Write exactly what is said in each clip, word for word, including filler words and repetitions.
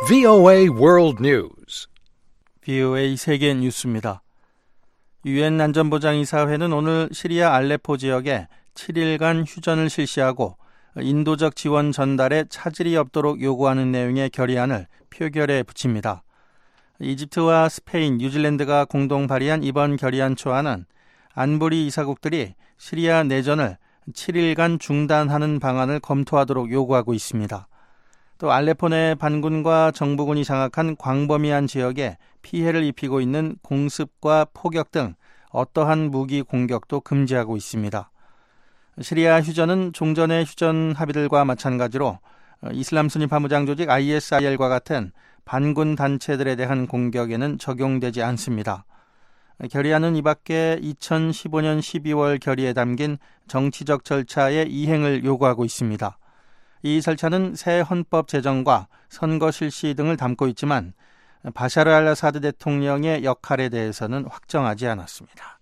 브이오에이 World News. 브이오에이 세계 뉴스입니다. 유엔 안전보장이사회는 오늘 시리아 알레포 지역에 칠 일간 휴전을 실시하고 인도적 지원 전달에 차질이 없도록 요구하는 내용의 결의안을 표결에 붙입니다. 이집트와 스페인, 뉴질랜드가 공동 발의한 이번 결의안 초안은 안보리 이사국들이 시리아 내전을 칠 일간 중단하는 방안을 검토하도록 요구하고 있습니다. 또 알레포 내 반군과 정부군이 장악한 광범위한 지역에 피해를 입히고 있는 공습과 포격 등 어떠한 무기 공격도 금지하고 있습니다. 시리아 휴전은 종전의 휴전 합의들과 마찬가지로 이슬람 순위 파무장 조직 아이에스아이엘과 같은 반군 단체들에 대한 공격에는 적용되지 않습니다. 결의안은 이 밖에 이천십오년 십이월 결의에 담긴 정치적 절차의 이행을 요구하고 있습니다. 이 절차는 새 헌법 제정과 선거 실시 등을 담고 있지만 바샤르 알 아사드 대통령의 역할에 대해서는 확정하지 않았습니다.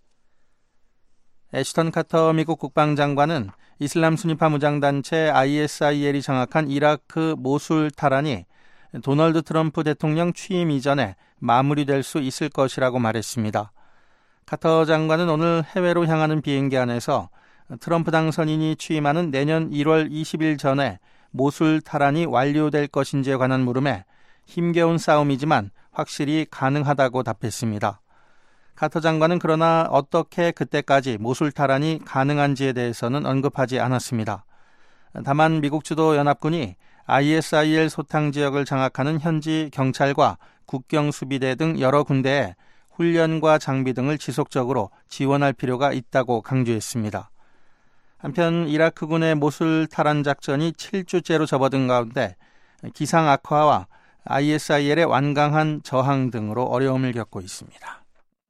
애슈턴 카터 미국 국방장관은 이슬람 순위파 무장단체 아이에스아이엘이 장악한 이라크 모술 탈환이 도널드 트럼프 대통령 취임 이전에 마무리될 수 있을 것이라고 말했습니다. 카터 장관은 오늘 해외로 향하는 비행기 안에서 트럼프 당선인이 취임하는 내년 일월 이십일 전에 모술 탈환이 완료될 것인지에 관한 물음에 힘겨운 싸움이지만 확실히 가능하다고 답했습니다. 카터 장관은 그러나 어떻게 그때까지 모술 탈환이 가능한지에 대해서는 언급하지 않았습니다. 다만 미국 주도 연합군이 아이에스아이엘 소탕 지역을 장악하는 현지 경찰과 국경수비대 등 여러 군데에 훈련과 장비 등을 지속적으로 지원할 필요가 있다고 강조했습니다. 한편 이라크군의 모술 탈환 작전이 칠 주째로 접어든 가운데 기상 악화와 아이에스아이엘의 완강한 저항 등으로 어려움을 겪고 있습니다.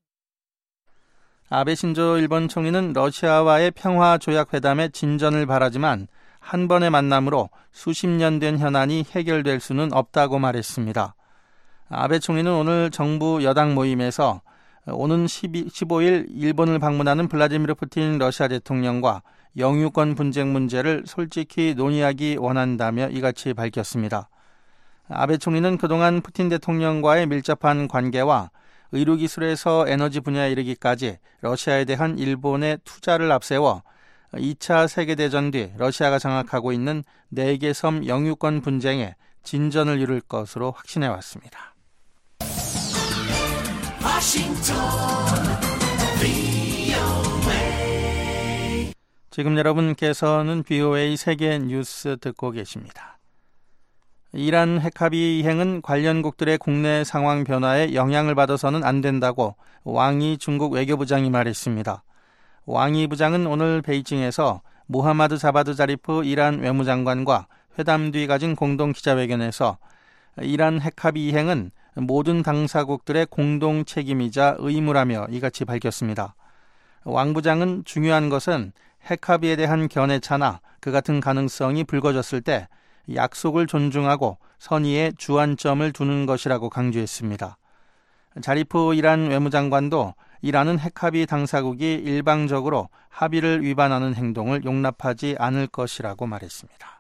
아베 신조 일본 총리는 러시아와의 평화조약회담의 진전을 바라지만 한 번의 만남으로 수십 년 된 현안이 해결될 수는 없다고 말했습니다. 아베 총리는 오늘 정부 여당 모임에서 오는 십오일 일본을 방문하는 블라디미르 푸틴 러시아 대통령과 영유권 분쟁 문제를 솔직히 논의하기 원한다며 이같이 밝혔습니다. 아베 총리는 그동안 푸틴 대통령과의 밀접한 관계와 의료기술에서 에너지 분야에 이르기까지 러시아에 대한 일본의 투자를 앞세워 이 차 세계대전 뒤 러시아가 장악하고 있는 네 개 섬 영유권 분쟁에 진전을 이룰 것으로 확신해왔습니다. 지금 여러분께서는 브이오에이 세계 뉴스 듣고 계십니다. 이란 핵합의 이행은 관련국들의 국내 상황 변화에 영향을 받아서는 안 된다고 왕이 중국 외교부장이 말했습니다. 왕이 부장은 오늘 베이징에서 모하마드 자바드 자리프 이란 외무장관과 회담 뒤 가진 공동 기자회견에서 이란 핵합의 이행은 모든 당사국들의 공동 책임이자 의무라며 이같이 밝혔습니다. 왕 부장은 중요한 것은 핵합의에 대한 견해차나 그 같은 가능성이 불거졌을 때 약속을 존중하고 선의에 주안점을 두는 것이라고 강조했습니다. 자리프 이란 외무장관도 이란은 핵합의 당사국이 일방적으로 합의를 위반하는 행동을 용납하지 않을 것이라고 말했습니다.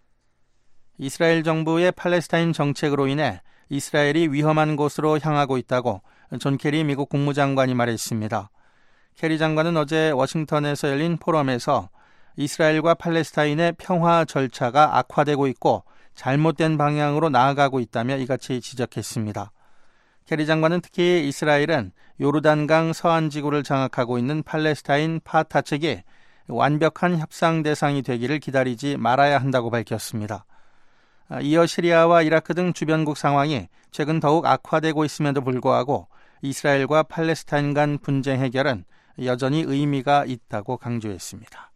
이스라엘 정부의 팔레스타인 정책으로 인해 이스라엘이 위험한 곳으로 향하고 있다고 존 케리 미국 국무장관이 말했습니다. 케리 장관은 어제 워싱턴에서 열린 포럼에서 이스라엘과 팔레스타인의 평화 절차가 악화되고 있고 잘못된 방향으로 나아가고 있다며 이같이 지적했습니다. 케리 장관은 특히 이스라엘은 요르단강 서안 지구를 장악하고 있는 팔레스타인 파타 측이 완벽한 협상 대상이 되기를 기다리지 말아야 한다고 밝혔습니다. 이어 시리아와 이라크 등 주변국 상황이 최근 더욱 악화되고 있음에도 불구하고 이스라엘과 팔레스타인 간 분쟁 해결은 여전히 의미가 있다고 강조했습니다.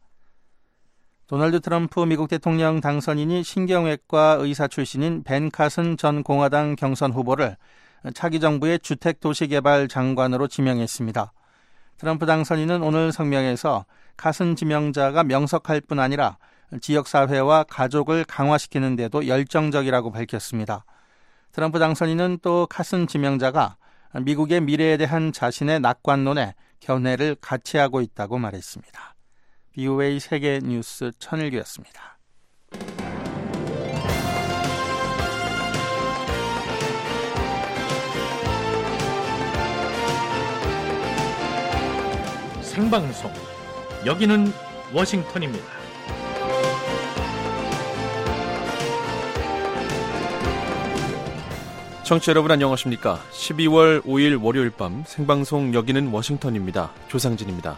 도널드 트럼프 미국 대통령 당선인이 신경외과 의사 출신인 벤 카슨 전 공화당 경선 후보를 차기 정부의 주택도시개발 장관으로 지명했습니다. 트럼프 당선인은 오늘 성명에서 카슨 지명자가 명석할 뿐 아니라 지역사회와 가족을 강화시키는 데도 열정적이라고 밝혔습니다. 트럼프 당선인은 또 카슨 지명자가 미국의 미래에 대한 자신의 낙관론에 견해를 같이 하고 있다고 말했습니다. 브이오에이 세계 뉴스 천일규였습니다. 생방송. 여기는 워싱턴입니다. 청취자 여러분 안녕하십니까? 십이월 오일 월요일 밤 생방송 여기는 워싱턴입니다. 조상진입니다.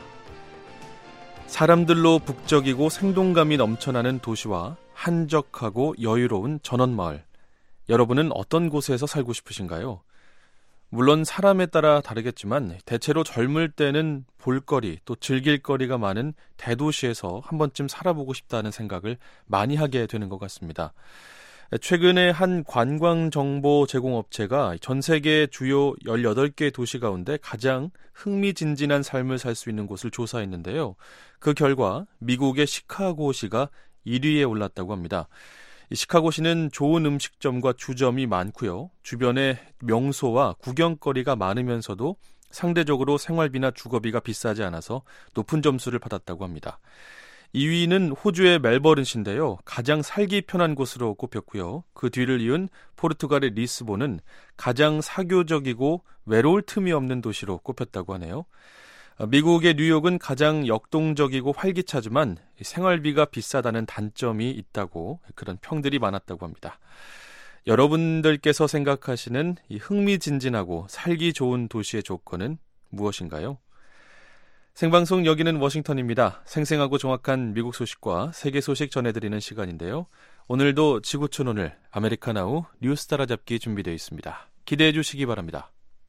사람들로 북적이고 생동감이 넘쳐나는 도시와 한적하고 여유로운 전원마을. 여러분은 어떤 곳에서 살고 싶으신가요? 물론 사람에 따라 다르겠지만 대체로 젊을 때는 볼거리 또 즐길거리가 많은 대도시에서 한 번쯤 살아보고 싶다는 생각을 많이 하게 되는 것 같습니다. 최근에 한 관광정보 제공업체가 전 세계 주요 열여덟 개 도시 가운데 가장 흥미진진한 삶을 살 수 있는 곳을 조사했는데요. 그 결과 미국의 시카고시가 일 위에 올랐다고 합니다. 이 시카고시는 좋은 음식점과 주점이 많고요. 주변에 명소와 구경거리가 많으면서도 상대적으로 생활비나 주거비가 비싸지 않아서 높은 점수를 받았다고 합니다. 이 위는 호주의 멜버른시인데요. 가장 살기 편한 곳으로 꼽혔고요. 그 뒤를 이은 포르투갈의 리스본은 가장 사교적이고 외로울 틈이 없는 도시로 꼽혔다고 하네요. 미국의 뉴욕은 가장 역동적이고 활기차지만 생활비가 비싸다는 단점이 있다고 그런 평들이 많았다고 합니다. 여러분들께서 생각하시는 이 흥미진진하고 살기 좋은 도시의 조건은 무엇인가요? 생방송 여기는 워싱턴입니다. 생생하고 정확한 미국 소식과 세계 소식 전해드리는 시간인데요. 오늘도 지구촌 오늘 아메리카나우 뉴스 따라잡기 준비되어 있습니다. 기대해 주시기 바랍니다.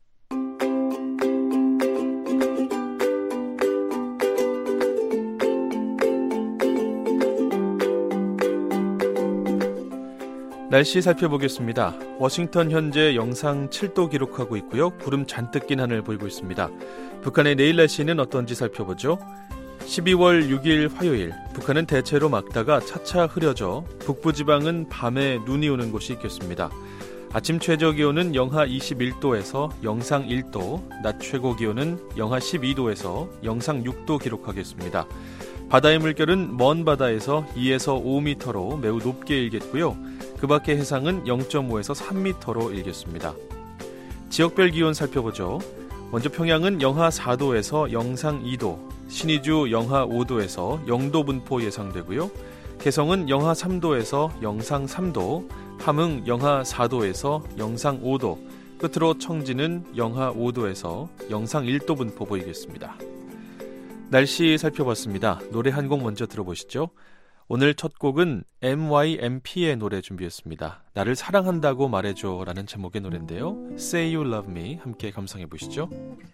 날씨 살펴보겠습니다. 워싱턴 현재 영상 칠 도 기록하고 있고요. 구름 잔뜩 낀 하늘 보이고 있습니다. 북한의 내일 날씨는 어떤지 살펴보죠. 십이월 육일 화요일, 북한은 대체로 맑다가 차차 흐려져 북부지방은 밤에 눈이 오는 곳이 있겠습니다. 아침 최저기온은 영하 이십일 도에서 영상 일 도, 낮 최고기온은 영하 십이 도에서 영상 육 도 기록하겠습니다. 바다의 물결은 먼 바다에서 이에서 오 미터로 매우 높게 일겠고요. 그 밖의 해상은 영 점 오에서 삼 미터로 일겠습니다. 지역별 기온 살펴보죠. 먼저 평양은 영하 사 도에서 영상 이 도, 신의주 영하 오 도에서 영 도 분포 예상되고요. 개성은 영하 삼 도에서 영상 삼 도, 함흥 영하 사 도에서 영상 오 도, 끝으로 청진은 영하 오 도에서 영상 일 도 분포 보이겠습니다. 날씨 살펴봤습니다. 노래 한 곡 먼저 들어보시죠. 오늘 첫 곡은 엠와이엠피의 노래 준비했습니다. 나를 사랑한다고 말해줘 라는 제목의 노래인데요. Say You Love Me 함께 감상해 보시죠.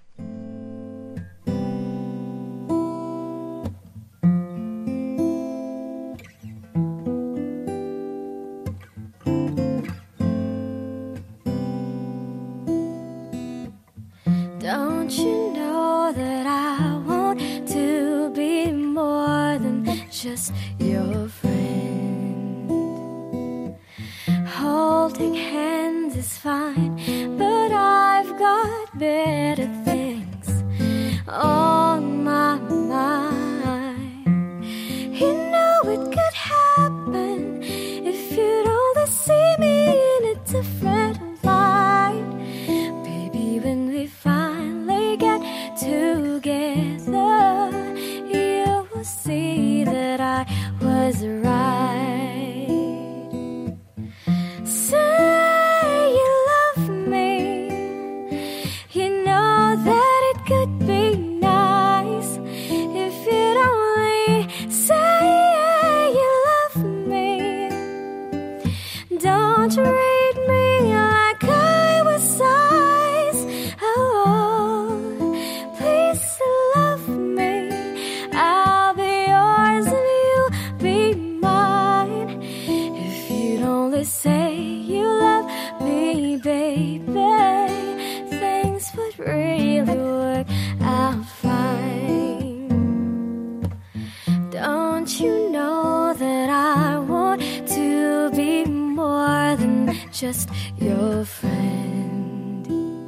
Don't you know that I want to be more than just your friend? Holding hands is fine, but I've got better things on my mind. You know it could happen if you'd only see me in a different light. Baby, when we finally get together, you will see that I was right. Say you love me. You know that it could be nice if you'd only say you love me. Don't read me like I was size. Oh, please love me. I'll be yours and you'll be mine. If you'd only say you love me, baby, things would really work out fine. Don't you know that I want to be more than just your friend?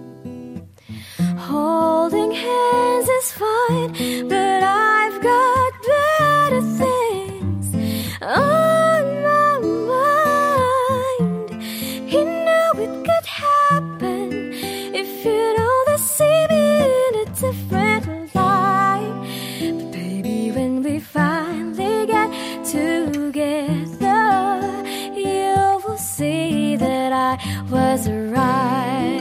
Holding hands is fine, but I've got better things on my mind. You know it could happen if you'd only see me in a different light. was right.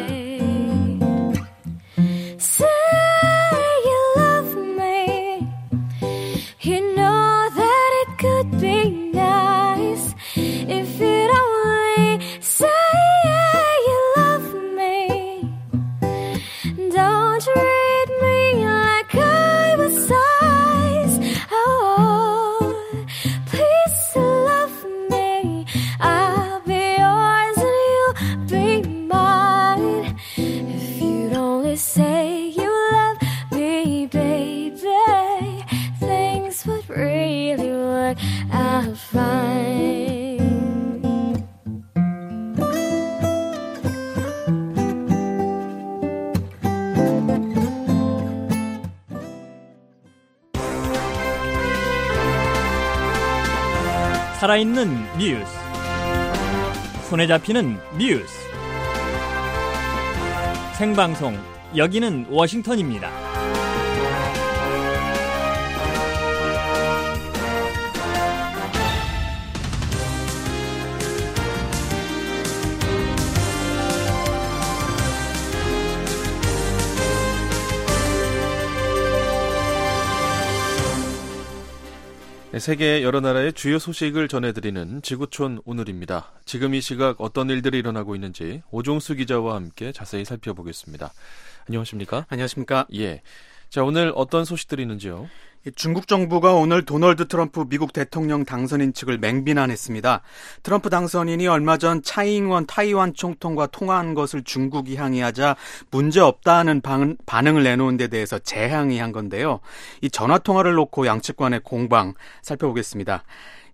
Say you love me, you know that it could be nice if you'd only say you love me. Don't treat me like I was size. Oh, please love me. I'll be yours and you'll be mine. If you'd only say you love me, baby, things would really work out fine. 살아있는 뉴스, 손에 잡히는 뉴스, 생방송, 여기는 워싱턴입니다. 세계 여러 나라의 주요 소식을 전해드리는 지구촌 오늘입니다. 지금 이 시각 어떤 일들이 일어나고 있는지 오종수 기자와 함께 자세히 살펴보겠습니다. 안녕하십니까? 안녕하십니까? 예. 자, 오늘 어떤 소식들이 있는지요? 중국 정부가 오늘 도널드 트럼프 미국 대통령 당선인 측을 맹비난했습니다. 트럼프 당선인이 얼마 전 차이잉원 타이완 총통과 통화한 것을 중국이 항의하자 문제없다는 반, 반응을 내놓은 데 대해서 재항의한 건데요. 이 전화통화를 놓고 양측 간의 공방 살펴보겠습니다.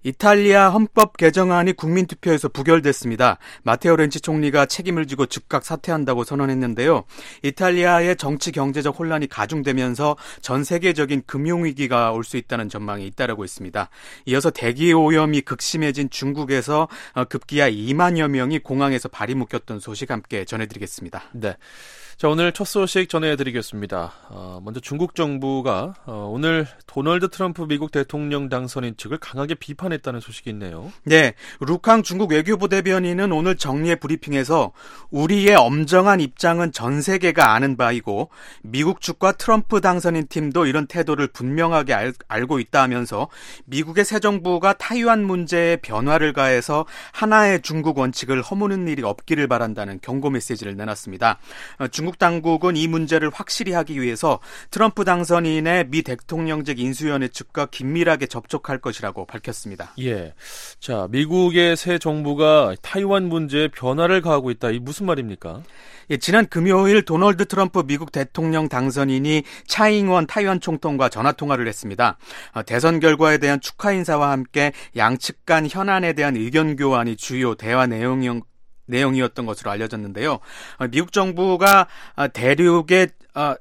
이탈리아 헌법 개정안이 국민투표에서 부결됐습니다. 마테오 렌치 총리가 책임을 지고 즉각 사퇴한다고 선언했는데요. 이탈리아의 정치 경제적 혼란이 가중되면서 전 세계적인 금융위기가 올 수 있다는 전망이 잇따르고 있습니다. 이어서 대기 오염이 극심해진 중국에서 급기야 이만여 명이 공항에서 발이 묶였던 소식 함께 전해드리겠습니다. 네. 자, 오늘 첫 소식 전해드리겠습니다. 어, 먼저 중국 정부가 어, 오늘 도널드 트럼프 미국 대통령 당선인 측을 강하게 비판했다는 소식이 있네요. 네, 루캉 중국 외교부 대변인은 오늘 정례 브리핑에서 우리의 엄정한 입장은 전 세계가 아는 바이고 미국 측과 트럼프 당선인 팀도 이런 태도를 분명하게 알, 알고 있다 하면서 미국의 새 정부가 타이완 문제에 변화를 가해서 하나의 중국 원칙을 허무는 일이 없기를 바란다는 경고 메시지를 내놨습니다. 어, 중국 중국 당국은 이 문제를 확실히 하기 위해서 트럼프 당선인의 미 대통령직 인수위원회 측과 긴밀하게 접촉할 것이라고 밝혔습니다. 예, 자, 미국의 새 정부가 타이완 문제에 변화를 가하고 있다. 이 무슨 말입니까? 예, 지난 금요일 도널드 트럼프 미국 대통령 당선인이 차이잉원 타이완 총통과 전화통화를 했습니다. 어, 대선 결과에 대한 축하 인사와 함께 양측 간 현안에 대한 의견 교환이 주요 대화 내용이었 내용이었던 것으로 알려졌는데요. 미국 정부가 대륙의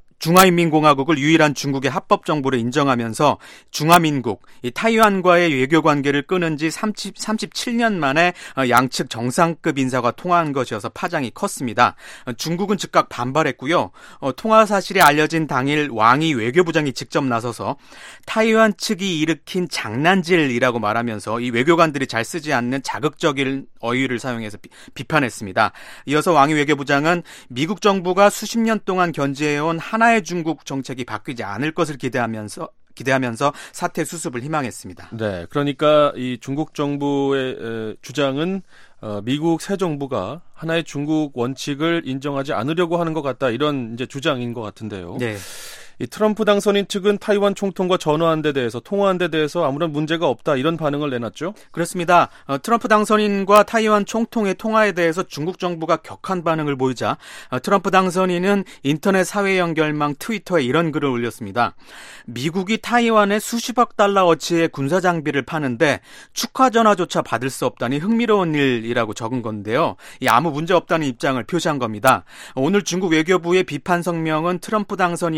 중화인민공화국을 유일한 중국의 합법 정부로 인정하면서 중화민국, 이 타이완과의 외교 관계를 끊은 지 삼십칠 년 만에 양측 정상급 인사가 통화한 것이어서 파장이 컸습니다. 중국은 즉각 반발했고요. 통화 사실이 알려진 당일 왕이 외교부장이 직접 나서서 타이완 측이 일으킨 장난질이라고 말하면서 이 외교관들이 잘 쓰지 않는 자극적인 어휘를 사용해서 비, 비판했습니다. 이어서 왕이 외교부장은 미국 정부가 수십 년 동안 견지해온 하나의 중국 정책이 바뀌지 않을 것을 기대하면서 기대하면서 사태 수습을 희망했습니다. 네, 그러니까 이 중국 정부의 에, 주장은 어, 미국 새 정부가 하나의 중국 원칙을 인정하지 않으려고 하는 것 같다, 이런 이제 주장인 것 같은데요. 네. 이 트럼프 당선인 측은 타이완 총통과 전화한 데 대해서 통화한 데 대해서 아무런 문제가 없다, 이런 반응을 내놨죠? 그렇습니다. 어, 트럼프 당선인과 타이완 총통의 통화에 대해서 중국 정부가 격한 반응을 보이자 어, 트럼프 당선인은 인터넷 사회 연결망 트위터에 이런 글을 올렸습니다. 미국이 타이완에 수십억 달러어치의 군사 장비를 파는데 축하 전화조차 받을 수 없다니 흥미로운 일이라고 적은 건데요. 이 아무 문제 없다는 입장을 표시한 겁니다. 오늘 중국 외교부의 비판 성명은 트럼프 당선인의 이런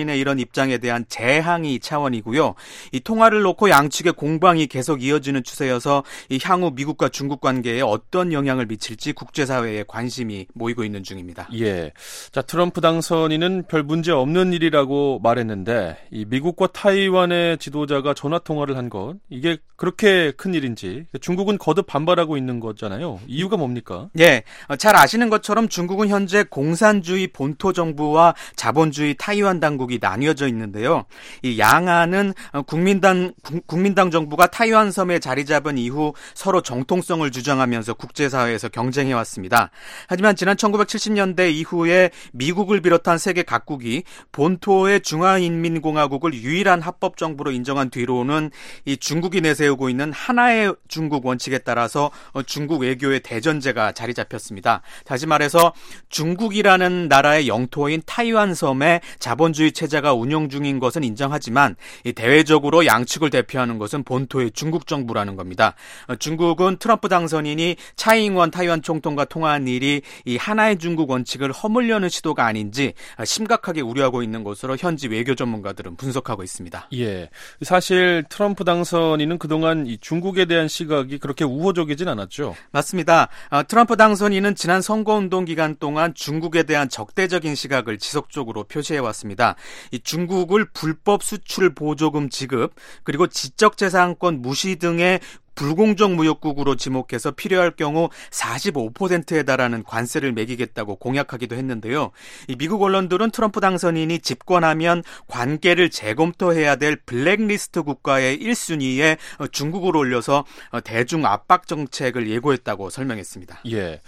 입장에 대한 재항의 차원이고요. 이 통화를 놓고 양측의 공방이 계속 이어지는 추세여서 이 향후 미국과 중국 관계에 어떤 영향을 미칠지 국제사회에 관심이 모이고 있는 중입니다. 예. 자, 트럼프 당선인은 별 문제 없는 일이라고 말했는데 이 미국과 타이완의 지도자가 전화 통화를 한 것, 이게 그렇게 큰 일인지 중국은 거듭 반발하고 있는 거잖아요. 이유가 뭡니까? 예, 잘 아시는 것처럼 중국은 현재 공산주의 본토 정부와 자본주의 타이완 당국이 나뉘어져 있는데요. 이 양안은 국민당 국민당 정부가 타이완 섬에 자리 잡은 이후 서로 정통성을 주장하면서 국제사회에서 경쟁해 왔습니다. 하지만 지난 천구백칠십 년대 이후에 미국을 비롯한 세계 각국이 본토의 중화인민공화국을 유일한 합법 정부로 인정한 뒤로는 이 중국이 내세우고 있는 하나의 중국 원칙에 따라서 중국 외교의 대전제가 자리 잡혔습니다. 다시 말해서 중국이라는 나라의 영토인 타이완 섬에 자본주의 체제가 운영 중인 것은 인정하지만 이 대외적으로 양측을 대표하는 것은 본토의 중국 정부라는 겁니다. 중국은 트럼프 당선인이 차이잉원 타이완 총통과 통화한 일이 이 하나의 중국 원칙을 허물려는 시도가 아닌지 심각하게 우려하고 있는 것으로 현지 외교 전문가들은 분석하고 있습니다. 예, 사실 트럼프 당선인은 그동안 이 중국에 대한 시각이 그렇게 우호적이진 않았죠. 맞습니다. 어, 트럼프 당선인은 지난 선거운동 기간 동안 중국에 대한 적대적인 시각을 지속적으로 표시해왔습니다. 이 중국을 불법 수출 보조금 지급, 그리고 지적재산권 무시 등의 불공정 무역국으로 지목해서 필요할 경우 사십오 퍼센트에 달하는 관세를 매기겠다고 공약하기도 했는데요. 이 미국 언론들은 트럼프 당선인이 집권하면 관계를 재검토해야 될 블랙리스트 국가의 일 순위에 중국을 올려서 대중 압박 정책을 예고했다고 설명했습니다. 예.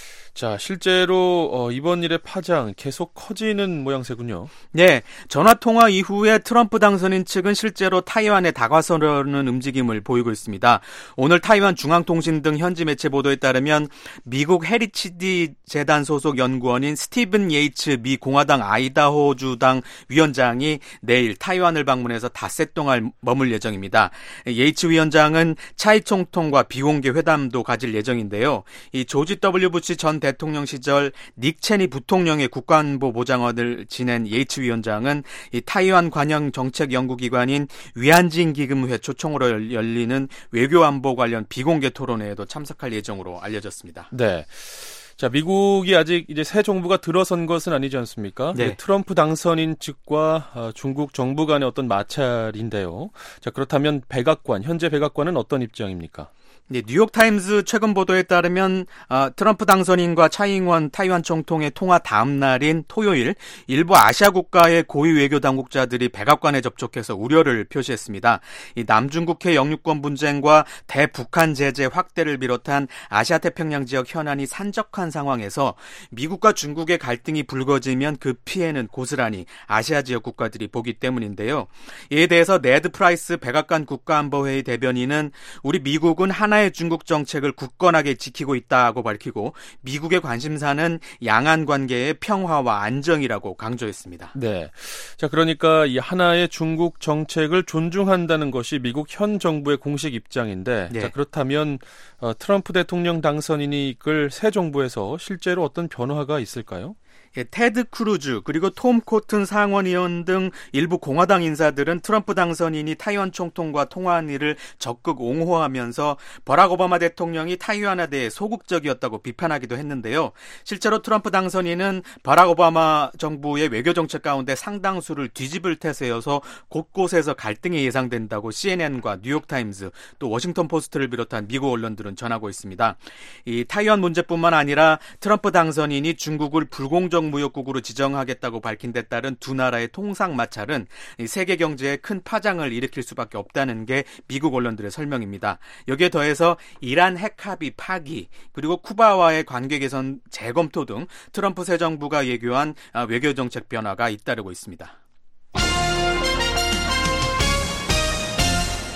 자, 실제로 어, 이번 일의 파장 계속 커지는 모양새군요. 네, 전화통화 이후에 트럼프 당선인 측은 실제로 타이완에 다가서려는 움직임을 보이고 있습니다. 오늘 타이완 중앙통신 등 현지 매체 보도에 따르면 미국 헤리티지 재단 소속 연구원인 스티븐 예이츠 미 공화당 아이다호주당 위원장이 내일 타이완을 방문해서 닷새 동안 머물 예정입니다. 예이츠 위원장은 차이 총통과 비공개 회담도 가질 예정인데요. 이 조지 더블유 부시 전 대통령 시절 닉 체니 부통령의 국가안보 보좌관을 지낸 예이츠 위원장은 이 타이완 관영 정책 연구기관인 위안진 기금회 초청으로 열리는 외교안보 관련 비공개 토론회에도 참석할 예정으로 알려졌습니다. 네. 자, 미국이 아직 이제 새 정부가 들어선 것은 아니지 않습니까? 네. 트럼프 당선인 측과 어, 중국 정부 간의 어떤 마찰인데요. 자, 그렇다면 백악관, 현재 백악관은 어떤 입장입니까? 네, 뉴욕타임즈 최근 보도에 따르면 어, 트럼프 당선인과 차이잉원 타이완 총통의 통화 다음 날인 토요일 일부 아시아 국가의 고위 외교 당국자들이 백악관에 접촉해서 우려를 표시했습니다. 이 남중국해 영유권 분쟁과 대북한 제재 확대를 비롯한 아시아 태평양 지역 현안이 산적한 상황에서 미국과 중국의 갈등이 불거지면 그 피해는 고스란히 아시아 지역 국가들이 보기 때문인데요. 이에 대해서 네드 프라이스 백악관 국가안보회의 대변인은 우리 미국은 하나 하나의 중국 정책을 굳건하게 지키고 있다고 밝히고 미국의 관심사는 양안 관계의 평화와 안정이라고 강조했습니다. 네. 자, 그러니까 이 하나의 중국 정책을 존중한다는 것이 미국 현 정부의 공식 입장인데, 네. 자, 그렇다면 어, 트럼프 대통령 당선인이 이끌 새 정부에서 실제로 어떤 변화가 있을까요? 예, 테드 크루즈 그리고 톰 코튼 상원의원 등 일부 공화당 인사들은 트럼프 당선인이 타이완 총통과 통화한 일을 적극 옹호하면서 버락 오바마 대통령이 타이완에 대해 소극적이었다고 비판하기도 했는데요. 실제로 트럼프 당선인은 버락 오바마 정부의 외교 정책 가운데 상당수를 뒤집을 태세여서 곳곳에서 갈등이 예상된다고 씨엔엔과 뉴욕타임즈 또 워싱턴 포스트를 비롯한 미국 언론들은 전하고 있습니다. 이 타이완 문제뿐만 아니라 트럼프 당선인이 중국을 불공정 무역국으로 지정하겠다고 밝힌 데 따른 두 나라의 통상 마찰은 세계 경제에 큰 파장을 일으킬 수밖에 없다는 게 미국 언론들의 설명입니다. 여기에 더해서 이란 핵 합의 파기 그리고 쿠바와의 관계 개선 재검토 등 트럼프 새 정부가 예고한 외교 정책 변화가 잇따르고 있습니다.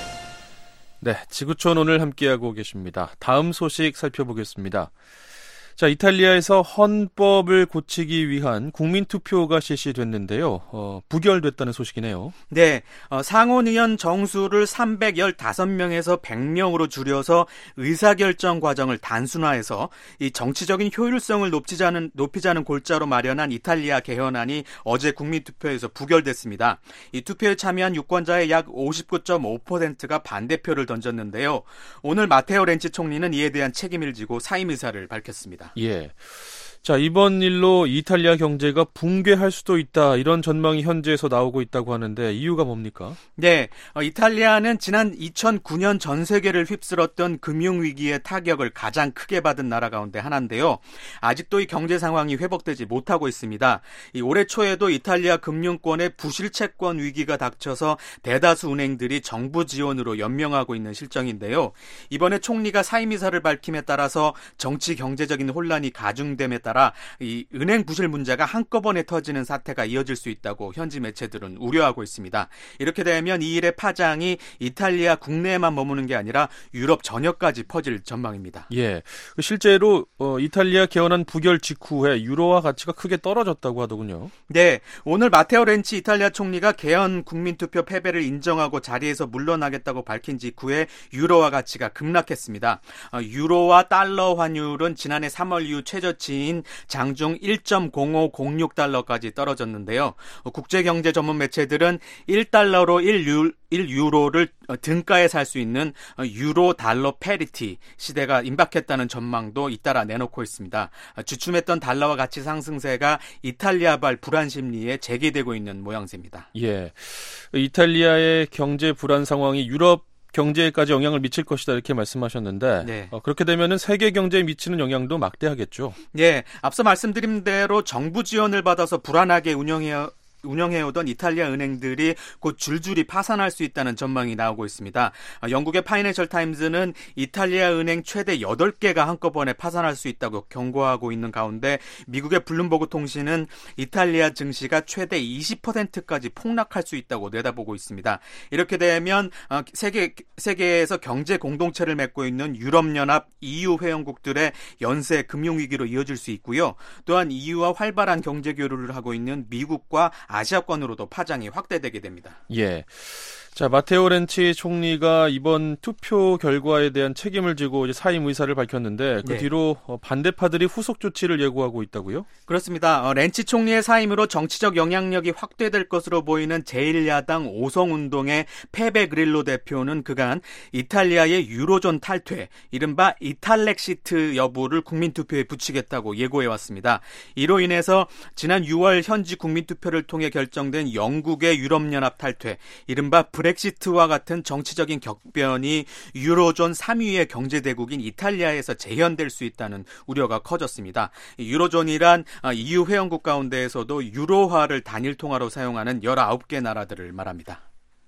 네, 지구촌 오늘 함께하고 계십니다. 다음 소식 살펴보겠습니다. 자, 이탈리아에서 헌법을 고치기 위한 국민투표가 실시됐는데요. 어, 부결됐다는 소식이네요. 네, 어, 상원의원 정수를 삼백십오 명에서 백 명으로 줄여서 의사결정 과정을 단순화해서 이 정치적인 효율성을 높이자는, 높이자는 골자로 마련한 이탈리아 개헌안이 어제 국민투표에서 부결됐습니다. 이 투표에 참여한 유권자의 약 오십구 점 오 퍼센트가 반대표를 던졌는데요. 오늘 마테오 렌치 총리는 이에 대한 책임을 지고 사임 의사를 밝혔습니다. 예. 자, 이번 일로 이탈리아 경제가 붕괴할 수도 있다, 이런 전망이 현지에서 나오고 있다고 하는데 이유가 뭡니까? 네, 어, 이탈리아는 지난 이천구 년 전 세계를 휩쓸었던 금융위기의 타격을 가장 크게 받은 나라 가운데 하나인데요. 아직도 이 경제 상황이 회복되지 못하고 있습니다. 이 올해 초에도 이탈리아 금융권의 부실채권 위기가 닥쳐서 대다수 은행들이 정부 지원으로 연명하고 있는 실정인데요. 이번에 총리가 사임 의사를 밝힘에 따라서 정치 경제적인 혼란이 가중됨에 따라 따라 이 은행 부실 문제가 한꺼번에 터지는 사태가 이어질 수 있다고 현지 매체들은 우려하고 있습니다. 이렇게 되면 이 일의 파장이 이탈리아 국내에만 머무는 게 아니라 유럽 전역까지 퍼질 전망입니다. 예, 실제로 어, 이탈리아 개헌안 부결 직후에 유로화 가치가 크게 떨어졌다고 하더군요. 네, 오늘 마테오 렌치 이탈리아 총리가 개헌 국민투표 패배를 인정하고 자리에서 물러나겠다고 밝힌 직후에 유로화 가치가 급락했습니다. 어, 유로와 달러 환율은 지난해 삼월 이후 최저치인 장중 일 점 공오공육 달러까지 떨어졌는데요. 국제경제 전문 매체들은 일 달러로 일 유로를 등가에 살 수 있는 유로 달러 패리티 시대가 임박했다는 전망도 잇따라 내놓고 있습니다. 주춤했던 달러와 가치 상승세가 이탈리아발 불안 심리에 재개되고 있는 모양새입니다. 예, 이탈리아의 경제 불안 상황이 유럽 경제에까지 영향을 미칠 것이다, 이렇게 말씀하셨는데 네. 어, 그렇게 되면은 세계 경제에 미치는 영향도 막대하겠죠. 네, 앞서 말씀드린 대로 정부 지원을 받아서 불안하게 운영해 운영해오던 이탈리아 은행들이 곧 줄줄이 파산할 수 있다는 전망이 나오고 있습니다. 영국의 파이낸셜 타임즈는 이탈리아 은행 최대 여덟 개가 한꺼번에 파산할 수 있다고 경고하고 있는 가운데 미국의 블룸버그 통신은 이탈리아 증시가 최대 이십 퍼센트까지 폭락할 수 있다고 내다보고 있습니다. 이렇게 되면 세계, 세계에서 경제 공동체를 맺고 있는 유럽연합 이유 회원국들의 연쇄 금융위기로 이어질 수 있고요. 또한 이유와 활발한 경제 교류를 하고 있는 미국과 아시아권으로도 파장이 확대되게 됩니다. 예. 자, 마테오 렌치 총리가 이번 투표 결과에 대한 책임을 지고 이제 사임 의사를 밝혔는데 그 네. 뒤로 반대파들이 후속 조치를 예고하고 있다고요? 그렇습니다. 어, 렌치 총리의 사임으로 정치적 영향력이 확대될 것으로 보이는 제일 야당 오성운동의 페베 그릴로 대표는 그간 이탈리아의 유로존 탈퇴, 이른바 이탈렉시트 여부를 국민투표에 붙이겠다고 예고해왔습니다. 이로 인해서 지난 유월 현지 국민투표를 통해 결정된 영국의 유럽연합 탈퇴, 이른바 브렉시트와 같은 정치적인 격변이 유로존 삼 위의 경제대국인 이탈리아에서 재현될 수 있다는 우려가 커졌습니다. 유로존이란 이유 회원국 가운데에서도 유로화를 단일 통화로 사용하는 열아홉 개 나라들을 말합니다.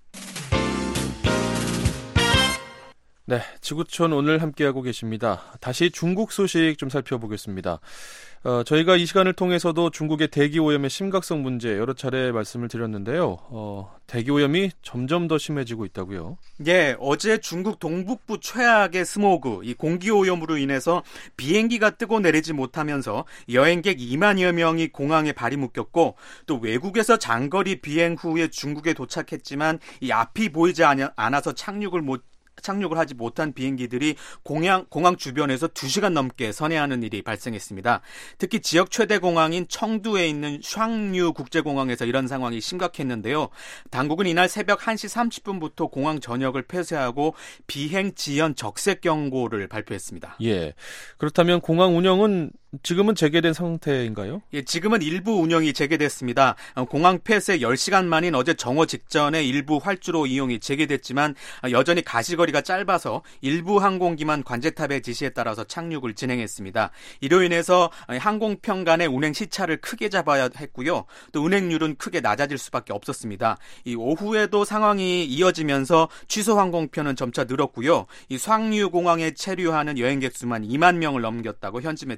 네, 지구촌 오늘 함께하고 계십니다. 다시 중국 소식 좀 살펴보겠습니다. 어, 저희가 이 시간을 통해서도 중국의 대기오염의 심각성 문제 여러 차례 말씀을 드렸는데요. 어, 대기오염이 점점 더 심해지고 있다고요? 예, 어제 중국 동북부 최악의 스모그, 이 공기오염으로 인해서 비행기가 뜨고 내리지 못하면서 여행객 이만여 명이 공항에 발이 묶였고, 또 외국에서 장거리 비행 후에 중국에 도착했지만 이 앞이 보이지 않아서 착륙을 못 착륙을 하지 못한 비행기들이 공항, 공항 주변에서 두 시간 넘게 선회하는 일이 발생했습니다. 특히 지역 최대 공항인 청두에 있는 샹류 국제공항에서 이런 상황이 심각했는데요. 당국은 이날 새벽 한 시 삼십 분부터 공항 전역을 폐쇄하고 비행 지연 적색 경고를 발표했습니다. 예, 그렇다면 공항 운영은 지금은 재개된 상태인가요? 예, 지금은 일부 운영이 재개됐습니다. 공항 폐쇄 열 시간 만인 어제 정오 직전에 일부 활주로 이용이 재개됐지만 여전히 가시거리가 짧아서 일부 항공기만 관제탑의 지시에 따라서 착륙을 진행했습니다. 이로 인해서 항공편 간의 운행 시차를 크게 잡아야 했고요. 또 운행률은 크게 낮아질 수밖에 없었습니다. 이 오후에도 상황이 이어지면서 취소 항공편은 점차 늘었고요. 이 샹류 공항에 체류하는 여행객 수만 이만 명을 넘겼다고 현지 매체들은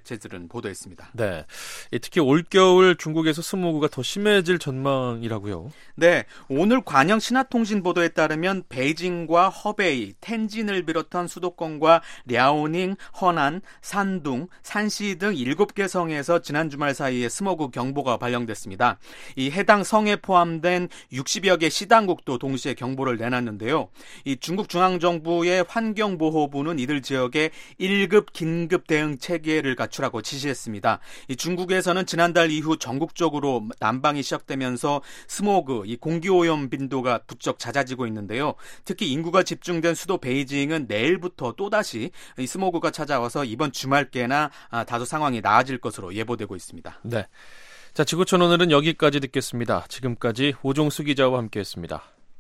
있다는 보도였습니다. 네, 특히 올겨울 중국에서 스모그가 더 심해질 전망이라고요. 네, 오늘 관영 신화통신 보도에 따르면 베이징과 허베이, 텐진을 비롯한 수도권과 랴오닝, 허난, 산둥, 산시 등 일곱 개 성에서 지난 주말 사이에 스모그 경보가 발령됐습니다. 이 해당 성에 포함된 육십여 개 시당국도 동시에 경보를 내놨는데요. 이 중국 중앙정부의 환경보호부는 이들 지역에 일 급 긴급 대응 체계를 갖추라고 지시했습니다. 이 중국에서는 지난달 이후 전국적으로 난방이 시작되면서 스모그, 이 공기오염 빈도가 부쩍 잦아지고 있는데요. 특히 인구가 집중된 수도 베이징은 내일부터 또다시 이 스모그가 찾아와서 이번 주말께나 다소 상황이 나아질 것으로 예보되고 있습니다. 네, 자, 지구촌 오늘은 여기까지 듣겠습니다. 지금까지 오종수 기자와 함께했습니다.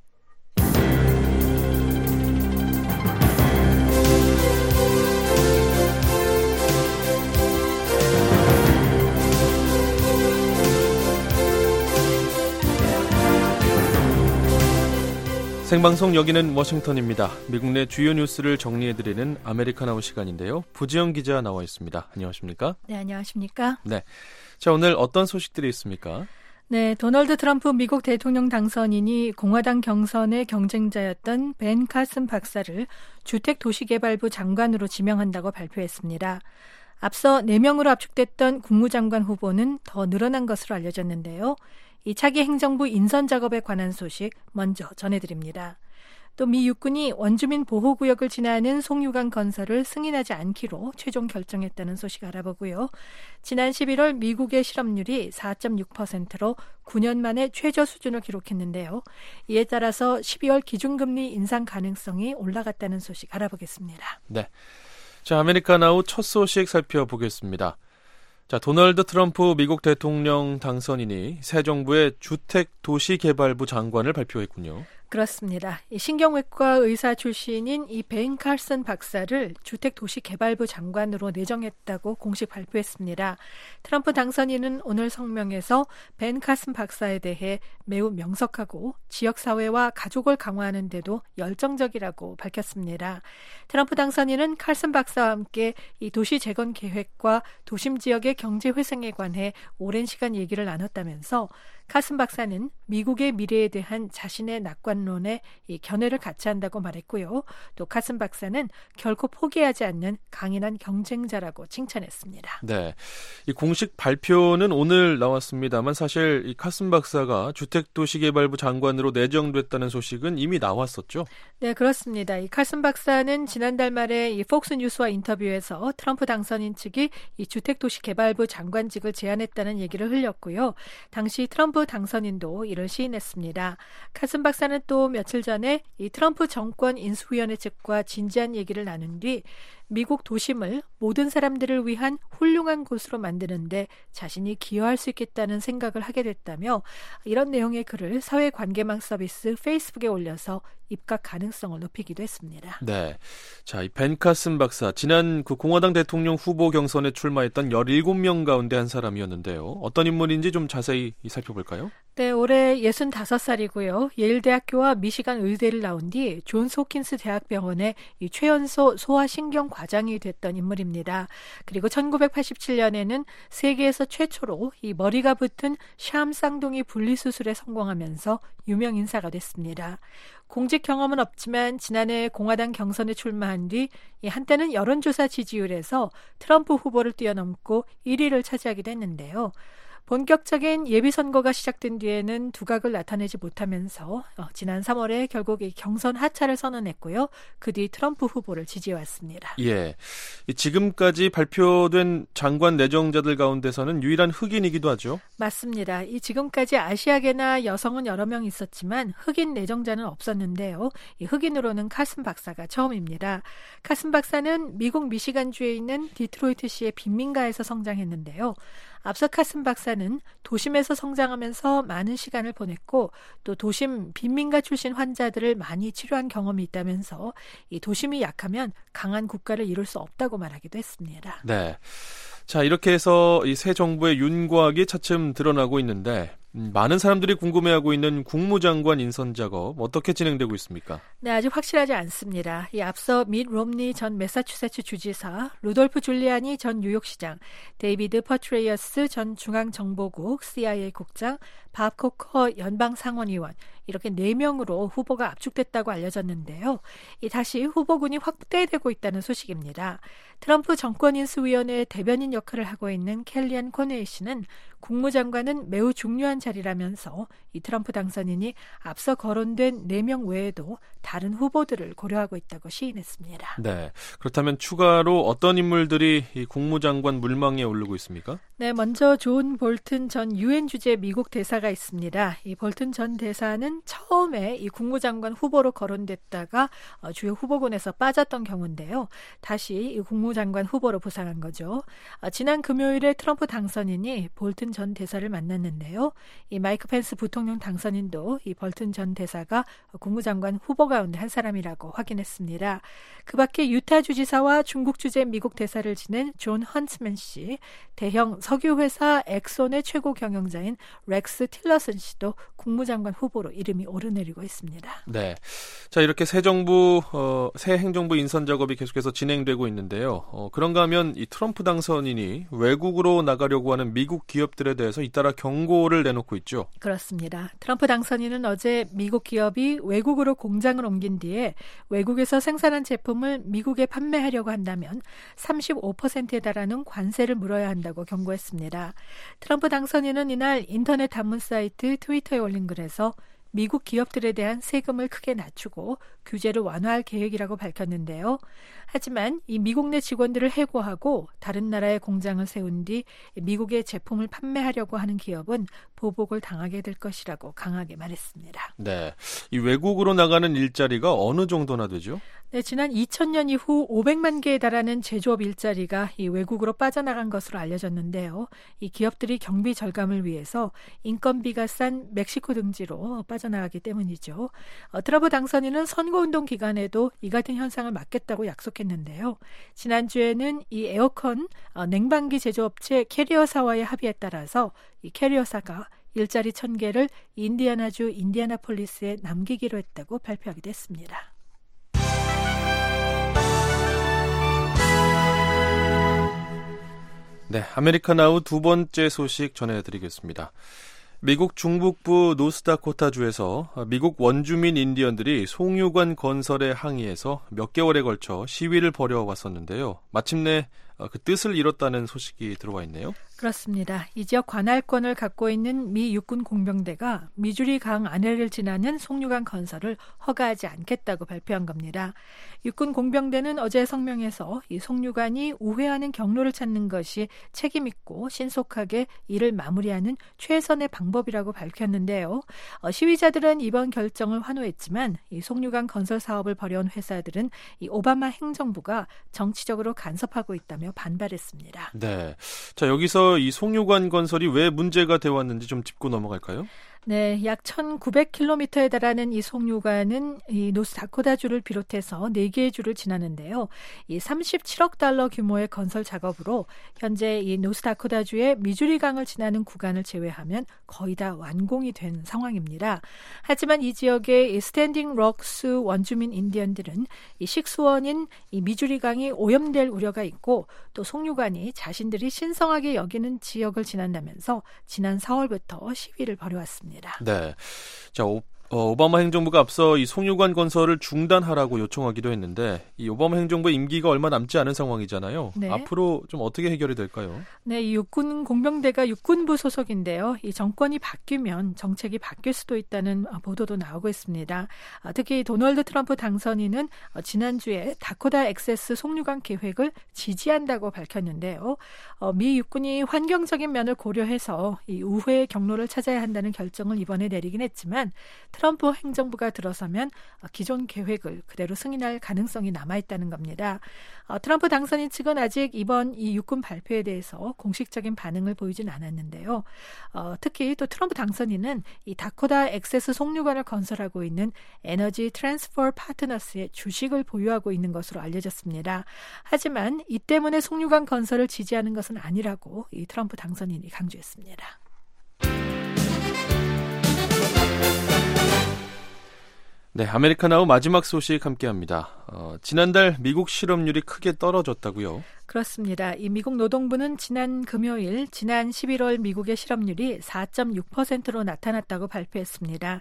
생방송 여기는 워싱턴입니다. 미국 내 주요 뉴스를 정리해드리는 아메리카나우 시간인데요. 부지영 기자 나와 있습니다. 안녕하십니까? 네, 안녕하십니까? 네, 자, 오늘 어떤 소식들이 있습니까? 네, 도널드 트럼프 미국 대통령 당선인이 공화당 경선의 경쟁자였던 벤 칼슨 박사를 주택도시개발부 장관으로 지명한다고 발표했습니다. 앞서 네 명으로 압축됐던 국무장관 후보는 더 늘어난 것으로 알려졌는데요. 이 차기 행정부 인선 작업에 관한 소식 먼저 전해드립니다. 또 미 육군이 원주민 보호구역을 지나는 송유관 건설을 승인하지 않기로 최종 결정했다는 소식 알아보고요. 지난 십일월 미국의 실업률이 사 점 육 퍼센트로 구 년 만에 최저 수준을 기록했는데요. 이에 따라서 십이월 기준금리 인상 가능성이 올라갔다는 소식 알아보겠습니다. 네, 자, 아메리카나우 첫 소식 살펴보겠습니다. 자, 도널드 트럼프 미국 대통령 당선인이 새 정부의 주택도시개발부 장관을 발표했군요. 그렇습니다. 이 신경외과 의사 출신인 이 벤 칼슨 박사를 주택도시개발부 장관으로 내정했다고 공식 발표했습니다. 트럼프 당선인은 오늘 성명에서 벤 칼슨 박사에 대해 매우 명석하고 지역사회와 가족을 강화하는 데도 열정적이라고 밝혔습니다. 트럼프 당선인은 칼슨 박사와 함께 이 도시 재건 계획과 도심 지역의 경제 회생에 관해 오랜 시간 얘기를 나눴다면서 칼슨 박사는 미국의 미래에 대한 자신의 낙관론에 이 견해를 같이 한다고 말했고요. 또 칼슨 박사는 결코 포기하지 않는 강인한 경쟁자라고 칭찬했습니다. 네, 이 공식 발표는 오늘 나왔습니다만 사실 이 칼슨 박사가 주택도시개발부 장관으로 내정됐다는 소식은 이미 나왔었죠? 네, 그렇습니다. 이 칼슨 박사는 지난달 말에 이 폭스뉴스와 인터뷰에서 트럼프 당선인 측이 이 주택도시개발부 장관직을 제안했다는 얘기를 흘렸고요. 당시 트럼프 당선인도 이를 시인했습니다. 칼슨 박사는 또 며칠 전에 이 트럼프 정권 인수위원회 측과 진지한 얘기를 나눈 뒤 미국 도심을 모든 사람들을 위한 훌륭한 곳으로 만드는데 자신이 기여할 수 있겠다는 생각을 하게 됐다며 이런 내용의 글을 사회관계망 서비스 페이스북에 올려서 입각 가능성을 높이기도 했습니다. 네, 자, 이 벤 칼슨 박사, 지난 그 공화당 대통령 후보 경선에 출마했던 열일곱 명 가운데 한 사람이었는데요. 어떤 인물인지 좀 자세히 살펴볼까요? 네, 올해 예순다섯 살이고요. 예일대학교와 미시간 의대를 나온 뒤 존스 호킨스 대학병원의 이 최연소 소아신경 과장이 됐던 인물입니다. 그리고 천구백팔십칠 년에는 세계에서 최초로 이 머리가 붙은 샴 쌍둥이 분리수술에 성공하면서 유명 인사가 됐습니다. 공직 경험은 없지만 지난해 공화당 경선에 출마한 뒤 한때는 여론조사 지지율에서 트럼프 후보를 뛰어넘고 일 위를 차지하기도 했는데요. 본격적인 예비선거가 시작된 뒤에는 두각을 나타내지 못하면서 어, 지난 삼월에 결국 이 경선 하차를 선언했고요. 그 뒤 트럼프 후보를 지지해왔습니다. 예, 지금까지 발표된 장관 내정자들 가운데서는 유일한 흑인이기도 하죠. 맞습니다. 이 지금까지 아시아계나 여성은 여러 명 있었지만 흑인 내정자는 없었는데요. 이 흑인으로는 칼슨 박사가 처음입니다. 칼슨 박사는 미국 미시간주에 있는 디트로이트시의 빈민가에서 성장했는데요. 앞서 칼슨 박사는 도심에서 성장하면서 많은 시간을 보냈고 또 도심 빈민가 출신 환자들을 많이 치료한 경험이 있다면서 이 도심이 약하면 강한 국가를 이룰 수 없다고 말하기도 했습니다. 네, 자, 이렇게 해서 이 새 정부의 윤곽이 차츰 드러나고 있는데 음, 많은 사람들이 궁금해하고 있는 국무장관 인선 작업 어떻게 진행되고 있습니까? 네, 아직 확실하지 않습니다. 이 앞서 밋 롬니 전 매사추세츠 주지사, 루돌프 줄리아니 전 뉴욕시장, 데이비드 퍼트레이어스 전 중앙정보국 씨아이에이 국장, 밥 코커 연방상원의원 이렇게 네 명으로 후보가 압축됐다고 알려졌는데요. 이 다시 후보군이 확대되고 있다는 소식입니다. 트럼프 정권인수위원회 대변인 역할을 하고 있는 켈리안 코네이 씨는 국무장관은 매우 중요한 자리라면서 이 트럼프 당선인이 앞서 거론된 네 명 외에도 다른 후보들을 고려하고 있다고 시인했습니다. 네, 그렇다면 추가로 어떤 인물들이 이 국무장관 물망에 오르고 있습니까? 네, 먼저 존 볼튼 전 유엔 주재 미국 대사가 있습니다. 이 볼튼 전 대사는 처음에 이 국무장관 후보로 거론됐다가 주요 후보군에서 빠졌던 경우인데요. 다시 이 국무장관 후보로 부상한 거죠. 지난 금요일에 트럼프 당선인이 볼튼 전 대사를 만났는데요. 이 마이크 펜스 부통령 당선인도 이 볼튼 전 대사가 국무장관 후보 가운데 한 사람이라고 확인했습니다. 그 밖에 유타 주지사와 중국 주재 미국 대사를 지낸 존 헌츠맨 씨, 대형 석유회사 엑손의 최고 경영자인 렉스 틸러슨 씨도 국무장관 후보로 이름이 오르내리고 있습니다. 네, 자 이렇게 새 정부, 어, 새 행정부 인선 작업이 계속해서 진행되고 있는데요. 어, 그런가 하면 이 트럼프 당선인이 외국으로 나가려고 하는 미국 기업들에 대해서 잇따라 경고를 내놓고 있죠. 그렇습니다. 트럼프 당선인은 어제 미국 기업이 외국으로 공장을 옮긴 뒤에 외국에서 생산한 제품을 미국에 판매하려고 한다면 삼십오 퍼센트에 달하는 관세를 물어야 한다고 경고했습니다. 트럼프 당선인은 이날 인터넷 단문 사이트 트위터에 올린 글에서 미국 기업들에 대한 세금을 크게 낮추고 규제를 완화할 계획이라고 밝혔는데요. 하지만 이 미국 내 직원들을 해고하고 다른 나라에 공장을 세운 뒤 미국의 제품을 판매하려고 하는 기업은 보복을 당하게 될 것이라고 강하게 말했습니다. 네, 이 외국으로 나가는 일자리가 어느 정도나 되죠? 네, 지난 이천 년 이후 오백만 개에 달하는 제조업 일자리가 이 외국으로 빠져나간 것으로 알려졌는데요. 이 기업들이 경비 절감을 위해서 인건비가 싼 멕시코 등지로 빠져나가기 때문이죠. 어, 트럼프 당선인은 선거운동 기간에도 이 같은 현상을 막겠다고 약속했는데요. 지난주에는 이 에어컨 어, 냉방기 제조업체 캐리어사와의 합의에 따라서 이 캐리어사가 일자리 천 개를 인디애나주 인디애나폴리스에 남기기로 했다고 발표하기도 했습니다. 네, 아메리카나우 두 번째 소식 전해드리겠습니다. 미국 중북부 노스다코타주에서 미국 원주민 인디언들이 송유관 건설에 항의해서 몇 개월에 걸쳐 시위를 벌여왔었는데요. 마침내 그 뜻을 이뤘다는 소식이 들어와 있네요. 그렇습니다. 이 지역 관할권을 갖고 있는 미 육군 공병대가 미주리 강 아래를 지나는 송유관 건설을 허가하지 않겠다고 발표한 겁니다. 육군 공병대는 어제 성명에서 이 송유관이 우회하는 경로를 찾는 것이 책임 있고 신속하게 일을 마무리하는 최선의 방법이라고 밝혔는데요. 어, 시위자들은 이번 결정을 환호했지만 이 송유관 건설 사업을 벌여온 회사들은 이 오바마 행정부가 정치적으로 간섭하고 있다며 반발했습니다. 네, 자 여기서 이 송유관 건설이 왜 문제가 되었는지 좀 짚고 넘어갈까요? 네, 약 천구백 킬로미터에 달하는 이 송유관은 이 노스다코타주를 비롯해서 네 개의 주를 지나는데요. 이 삼십칠억 달러 규모의 건설 작업으로 현재 이 노스다코타주의 미주리강을 지나는 구간을 제외하면 거의 다 완공이 된 상황입니다. 하지만 이 지역의 이 스탠딩 록스 원주민 인디언들은 이 식수원인 이 미주리강이 오염될 우려가 있고 또 송유관이 자신들이 신성하게 여기는 지역을 지난다면서 지난 사월부터 시위를 벌여왔습니다. 네, 자 오, 어, 오바마 행정부가 앞서 이 송유관 건설을 중단하라고 요청하기도 했는데 이 오바마 행정부의 임기가 얼마 남지 않은 상황이잖아요. 네. 앞으로 좀 어떻게 해결이 될까요? 네, 이 육군 공병대가 육군부 소속인데요. 이 정권이 바뀌면 정책이 바뀔 수도 있다는 보도도 나오고 있습니다. 특히 도널드 트럼프 당선인은 지난주에 다코타 액세스 송유관 계획을 지지한다고 밝혔는데요. 미 육군이 환경적인 면을 고려해서 이 우회의 경로를 찾아야 한다는 결정을 이번에 내리긴 했지만 트럼프 행정부가 들어서면 기존 계획을 그대로 승인할 가능성이 남아있다는 겁니다. 트럼프 당선인 측은 아직 이번 이 육군 발표에 대해서 공식적인 반응을 보이진 않았는데요. 어, 특히 또 트럼프 당선인은 이 다코타 액세스 송유관을 건설하고 있는 에너지 트랜스퍼 파트너스의 주식을 보유하고 있는 것으로 알려졌습니다. 하지만 이 때문에 송유관 건설을 지지하는 것은 아니라고 이 트럼프 당선인이 강조했습니다. 네, 아메리카나우 마지막 소식 함께합니다. 어, 지난달 미국 실업률이 크게 떨어졌다고요? 그렇습니다. 이 미국 노동부는 지난 금요일, 지난 십일월 미국의 실업률이 사 점 육 퍼센트로 나타났다고 발표했습니다.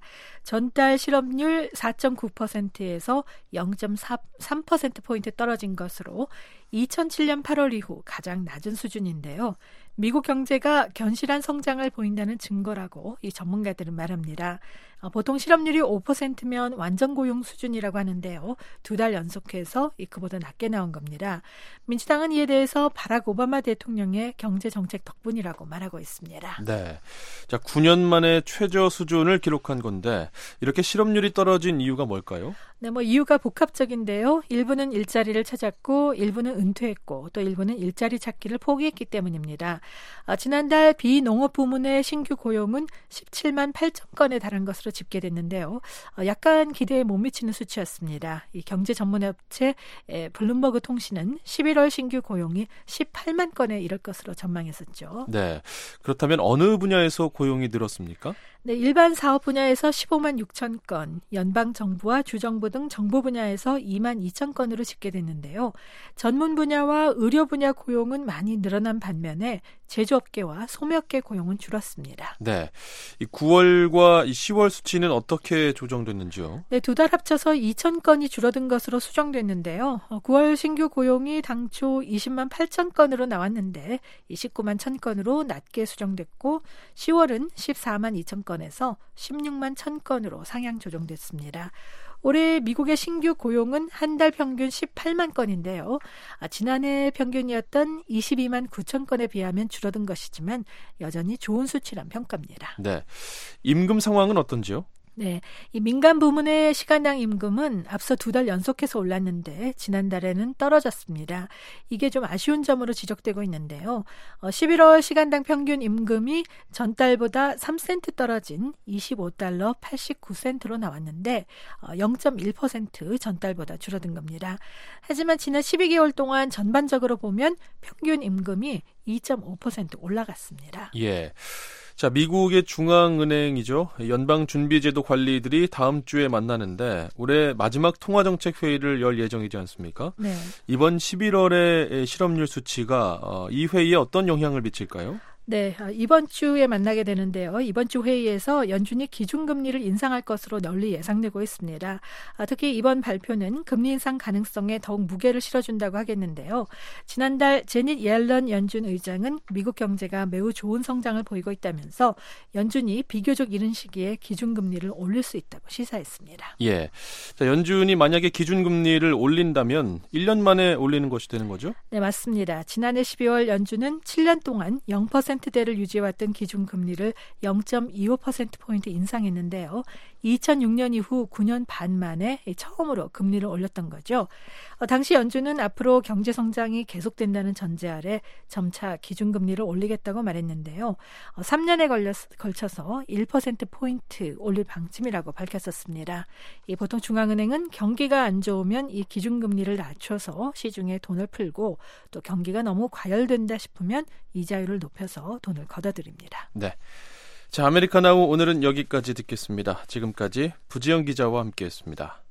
전달 실업률 사 점 구 퍼센트에서 영 점 삼 퍼센트포인트 떨어진 것으로 이천칠 년 팔월 이후 가장 낮은 수준인데요. 미국 경제가 견실한 성장을 보인다는 증거라고 이 전문가들은 말합니다. 어, 보통 실업률이 오 퍼센트면 완전 고용 수준이라고 하는데요. 두 달 연속해서 이 그보다 낮게 나온 겁니다. 민주당은 이에 대해서 바락 오바마 대통령의 경제 정책 덕분이라고 말하고 있습니다. 네, 자 구 년 만에 최저 수준을 기록한 건데 이렇게 실업률이 떨어진 이유가 뭘까요? 네, 뭐 이유가 복합적인데요. 일부는 일자리를 찾았고, 일부는 은퇴했고, 또 일부는 일자리 찾기를 포기했기 때문입니다. 아, 지난달 비농업 부문의 신규 고용은 십칠만 팔천 건에 달한 것으로 집계됐는데요. 어, 약간 기대에 못 미치는 수치였습니다. 이 경제 전문 업체 에, 블룸버그 통신은 십일월 신규 고용이 십팔만 건에 이를 것으로 전망했었죠. 네, 그렇다면 어느 분야에서 고용이 늘었습니까? 네, 일반 사업 분야에서 십오만 육천 건, 연방 정부와 주정부 등 정부 분야에서 이만 이천 건으로 집계됐는데요. 전문 분야와 의료 분야 고용은 많이 늘어난 반면에 제조업계와 소매업계 고용은 줄었습니다. 네, 이 구월과 이 시월 수치는 어떻게 조정됐는지요? 네, 두 달 합쳐서 이천 건이 줄어든 것으로 수정됐는데요. 구월 신규 고용이 당초 이십만 팔천 건으로 나왔는데 십구만 천 건으로 낮게 수정됐고, 시월은 십사만 이천 건에서 십육만 천 건으로 상향 조정됐습니다. 올해 미국의 신규 고용은 한 달 평균 십팔만 건인데요. 아, 지난해 평균이었던 이십이만 구천 건에 비하면 줄어든 것이지만 여전히 좋은 수치란 평가입니다. 네, 임금 상황은 어떤지요? 네, 이 민간 부문의 시간당 임금은 앞서 두 달 연속해서 올랐는데 지난달에는 떨어졌습니다. 이게 좀 아쉬운 점으로 지적되고 있는데요. 어, 십일월 시간당 평균 임금이 전달보다 삼 센트 떨어진 이십오 달러 팔십구 센트로 나왔는데 어, 영 점 일 퍼센트 전달보다 줄어든 겁니다. 하지만 지난 십이 개월 동안 전반적으로 보면 평균 임금이 이 점 오 퍼센트 올라갔습니다. 예. 자, 미국의 중앙은행이죠. 연방준비제도 관리들이 다음 주에 만나는데 올해 마지막 통화정책회의를 열 예정이지 않습니까? 네. 이번 십일월의 실업률 수치가 이 회의에 어떤 영향을 미칠까요? 네, 이번 주에 만나게 되는데요. 이번 주 회의에서 연준이 기준금리를 인상할 것으로 널리 예상되고 있습니다. 특히 이번 발표는 금리 인상 가능성에 더욱 무게를 실어준다고 하겠는데요. 지난달 제닛 옐런 연준 의장은 미국 경제가 매우 좋은 성장을 보이고 있다면서 연준이 비교적 이른 시기에 기준금리를 올릴 수 있다고 시사했습니다. 예, 자, 연준이 만약에 기준금리를 올린다면 일 년 만에 올리는 것이 되는 거죠? 네, 맞습니다. 지난해 십이월 연준은 칠 년 동안 영 퍼센트대를 유지해왔던 기준금리를 영 점 이오 퍼센트포인트 인상했는데요. 이천육 년 이후 구 년 반 만에 처음으로 금리를 올렸던 거죠. 어, 당시 연준은 앞으로 경제성장이 계속된다는 전제 아래 점차 기준금리를 올리겠다고 말했는데요. 어, 삼 년에 걸려, 걸쳐서 일 퍼센트포인트 올릴 방침이라고 밝혔었습니다. 이 보통 중앙은행은 경기가 안 좋으면 이 기준금리를 낮춰서 시중에 돈을 풀고 또 경기가 너무 과열된다 싶으면 이자율을 높여서 돈을 걷어들입니다. 네. 자, 아메리카나우 오늘은 여기까지 듣겠습니다. 지금까지 부지영 기자와 함께했습니다.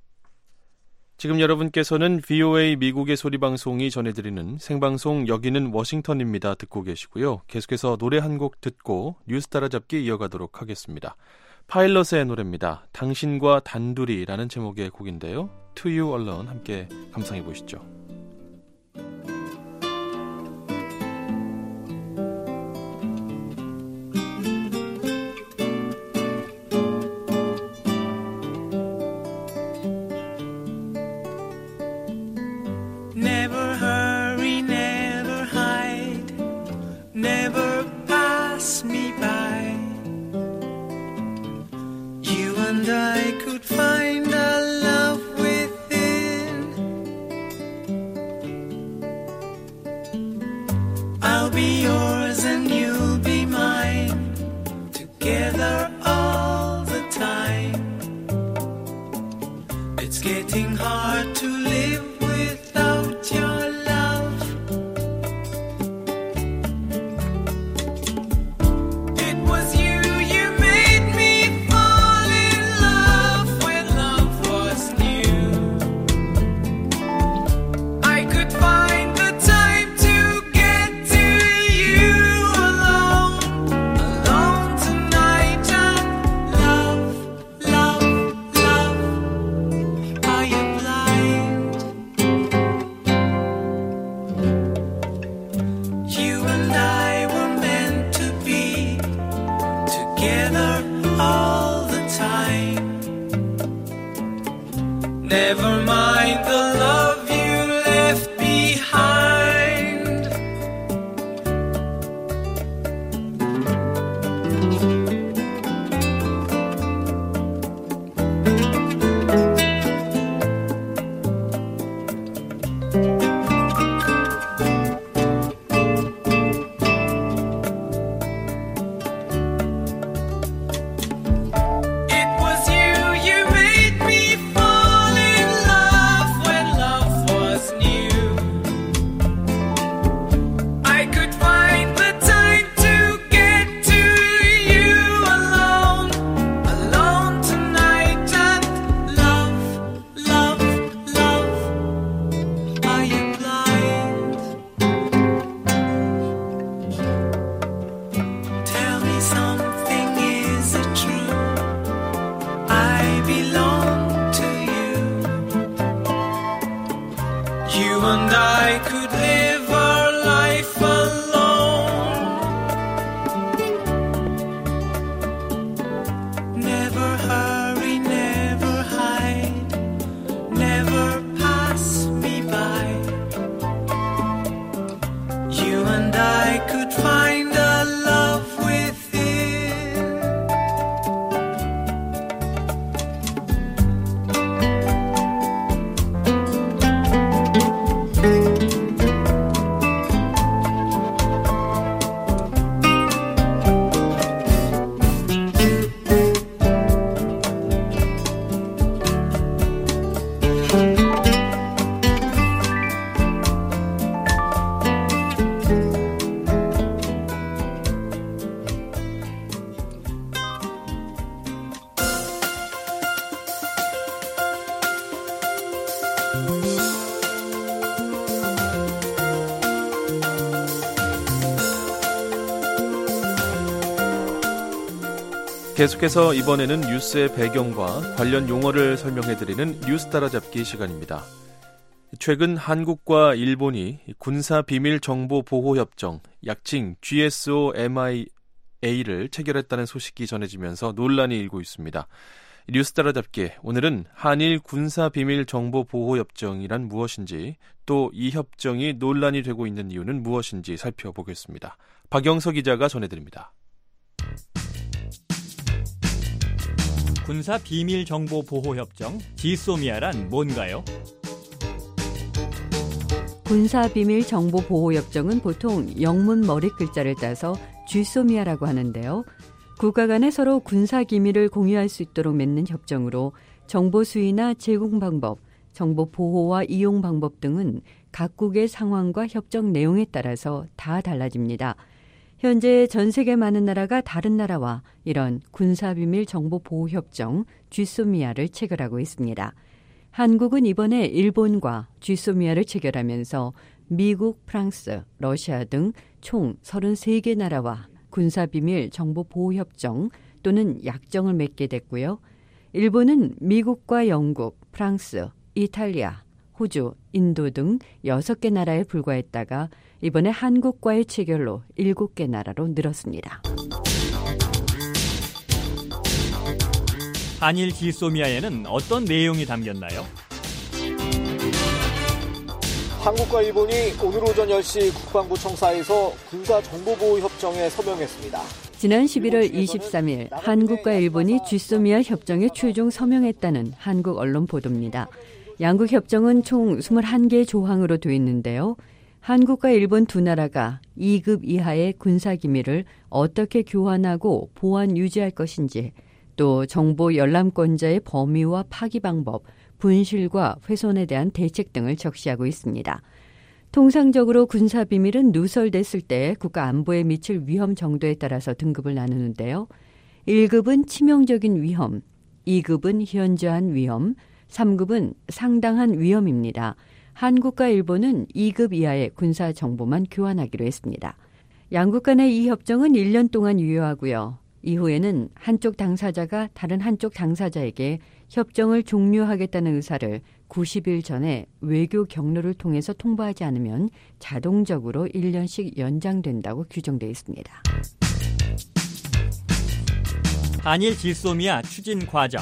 지금 여러분께서는 브이오에이 미국의 소리방송이 전해드리는 생방송 여기는 워싱턴입니다 듣고 계시고요. 계속해서 노래 한 곡 듣고 뉴스 따라잡기 이어가도록 하겠습니다. 파일럿의 노래입니다. 당신과 단둘이라는 제목의 곡인데요. To You Alone 함께 감상해 보시죠. Never hurry, never hide, never pass me by. You and I could find a love within. I'll be yours and you'll be mine, together all the time. It's getting hard to live without your love. It was you, you made could find a love within. 계속해서 이번에는 뉴스의 배경과 관련 용어를 설명해드리는 뉴스 따라잡기 시간입니다. 최근 한국과 일본이 군사비밀정보보호협정, 약칭 지에스오엠아이에이를 체결했다는 소식이 전해지면서 논란이 일고 있습니다. 뉴스 따라잡기, 오늘은 한일 군사비밀정보보호협정이란 무엇인지, 또 이 협정이 논란이 되고 있는 이유는 무엇인지 살펴보겠습니다. 박영서 기자가 전해드립니다. 군사비밀정보보호협정, 지소미아란 뭔가요? 군사비밀정보보호협정은 보통 영문 머릿 글자를 따서 쥐소미아라고 하는데요. 국가 간에 서로 군사기밀을 공유할 수 있도록 맺는 협정으로 정보 수위나 제공 방법, 정보 보호와 이용 방법 등은 각국의 상황과 협정 내용에 따라서 다 달라집니다. 현재 전 세계 많은 나라가 다른 나라와 이런 군사비밀정보보호협정 쥐소미아를 체결하고 있습니다. 한국은 이번에 일본과 쥐소미아를 체결하면서 미국, 프랑스, 러시아 등 총 서른세 개 나라와 군사비밀정보보호협정 또는 약정을 맺게 됐고요. 일본은 미국과 영국, 프랑스, 이탈리아, 호주, 인도 등 여섯 개 나라에 불과했다가 이번에 한국과의 체결로 일곱 개 나라로 늘었습니다. 한일 지소미아에는 어떤 내용이 담겼나요? 한국과 일본이 오늘 오전 열 시 국방부 청사에서 군사정보보호협정에 서명했습니다. 지난 십일월 이십삼일 한국과 일본이 지소미아 협정에 최종 서명했다는 한국 언론 보도입니다. 양국 협정은 총 이십일 개의 조항으로 되어 있는데요. 한국과 일본 두 나라가 이 급 이하의 군사기밀을 어떻게 교환하고 보안 유지할 것인지, 또 정보 열람권자의 범위와 파기 방법, 분실과 훼손에 대한 대책 등을 적시하고 있습니다. 통상적으로 군사비밀은 누설됐을 때 국가 안보에 미칠 위험 정도에 따라서 등급을 나누는데요. 일 급은 치명적인 위험, 이 급은 현저한 위험, 삼 급은 상당한 위험입니다. 한국과 일본은 이 급 이하의 군사 정보만 교환하기로 했습니다. 양국 간의 이 협정은 일 년 동안 유효하고요. 이후에는 한쪽 당사자가 다른 한쪽 당사자에게 협정을 종료하겠다는 의사를 구십 일 전에 외교 경로를 통해서 통보하지 않으면 자동적으로 일 년씩 연장된다고 규정되어 있습니다. 한일 지소미아 추진 과정.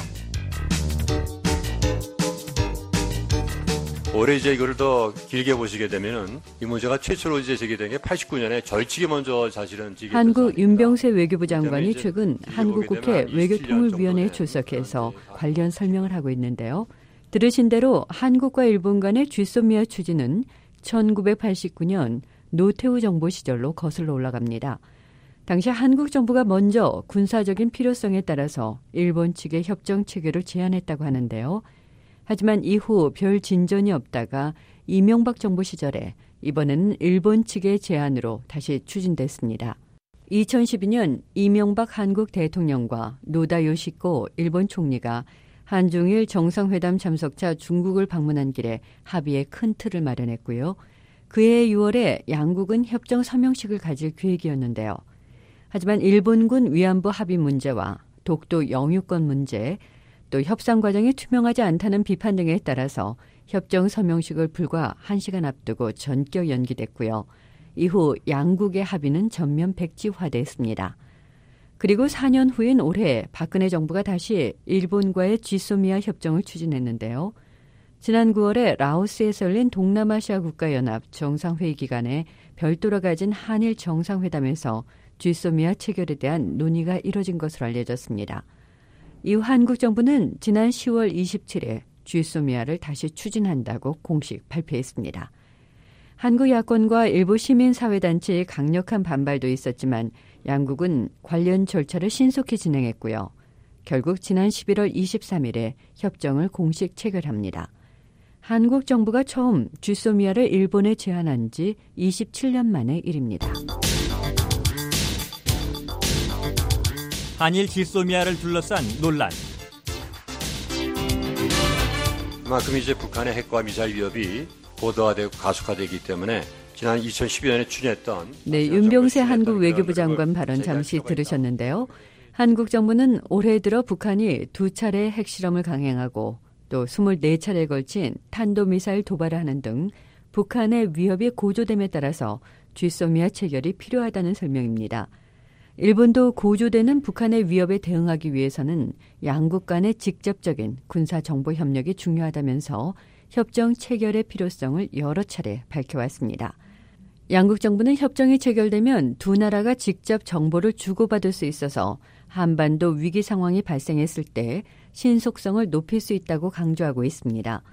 올해 이제 이거를 더 길게 보시게 되면은 이 문제가 최초로 이제 제기된 게 팔십구 년에 절칙이 먼저 사실은 지게 한국 윤병세 외교부 장관이 최근 한국국회 외교통일위원회에 출석해서 관련 설명을 하고 있는데요. 들으신 대로 한국과 일본 간의 지소미아 추진은 천구백팔십구 년 노태우 정부 시절로 거슬러 올라갑니다. 당시 한국 정부가 먼저 군사적인 필요성에 따라서 일본 측의 협정 체결을 제안했다고 하는데요. 하지만 이후 별 진전이 없다가 이명박 정부 시절에 이번에는 일본 측의 제안으로 다시 추진됐습니다. 이천십이 년 이명박 한국 대통령과 노다 요시코 일본 총리가 한중일 정상회담 참석차 중국을 방문한 길에 합의의 큰 틀을 마련했고요. 그해 유월에 양국은 협정 서명식을 가질 계획이었는데요. 하지만 일본군 위안부 합의 문제와 독도 영유권 문제, 또 협상 과정이 투명하지 않다는 비판 등에 따라서 협정 서명식을 불과 한 시간 앞두고 전격 연기됐고요. 이후 양국의 합의는 전면 백지화됐습니다. 그리고 사 년 후인 올해 박근혜 정부가 다시 일본과의 지소미아 협정을 추진했는데요. 지난 구월에 라오스에서 열린 동남아시아 국가연합 정상회의 기간에 별도로 가진 한일 정상회담에서 쥐소미아 체결에 대한 논의가 이뤄진 것으로 알려졌습니다. 이후 한국 정부는 지난 시월 이십칠일에 쥐소미아를 다시 추진한다고 공식 발표했습니다. 한국 야권과 일부 시민사회단체의 강력한 반발도 있었지만 양국은 관련 절차를 신속히 진행했고요. 결국 지난 십일월 이십삼일에 협정을 공식 체결합니다. 한국 정부가 처음 쥐소미아를 일본에 제안한 지 이십칠 년 만의 일입니다. 한일 지소미아를 둘러싼 논란. 그만큼 이제 북한의 핵과 미사일 위협이 고도화되고 가속화되기 때문에 지난 이천십이 년에 추진했던 네, 윤병세 한국 외교부 장관 발언 잠시 들으셨는데요. 한국 정부는 올해 들어 북한이 두 차례 핵실험을 강행하고 또 이십사 차례에 걸친 탄도미사일 도발을 하는 등 북한의 위협이 고조됨에 따라서 쥐소미아 체결이 필요하다는 설명입니다. 일본도 고조되는 북한의 위협에 대응하기 위해서는 양국 간의 직접적인 군사정보 협력이 중요하다면서 협정 체결의 필요성을 여러 차례 밝혀왔습니다. 양국 정부는 협정이 체결되면 두 나라가 직접 정보를 주고받을 수 있어서 한반도 위기 상황이 발생했을 때 신속성을 높일 수 있다고 강조하고 있습니다.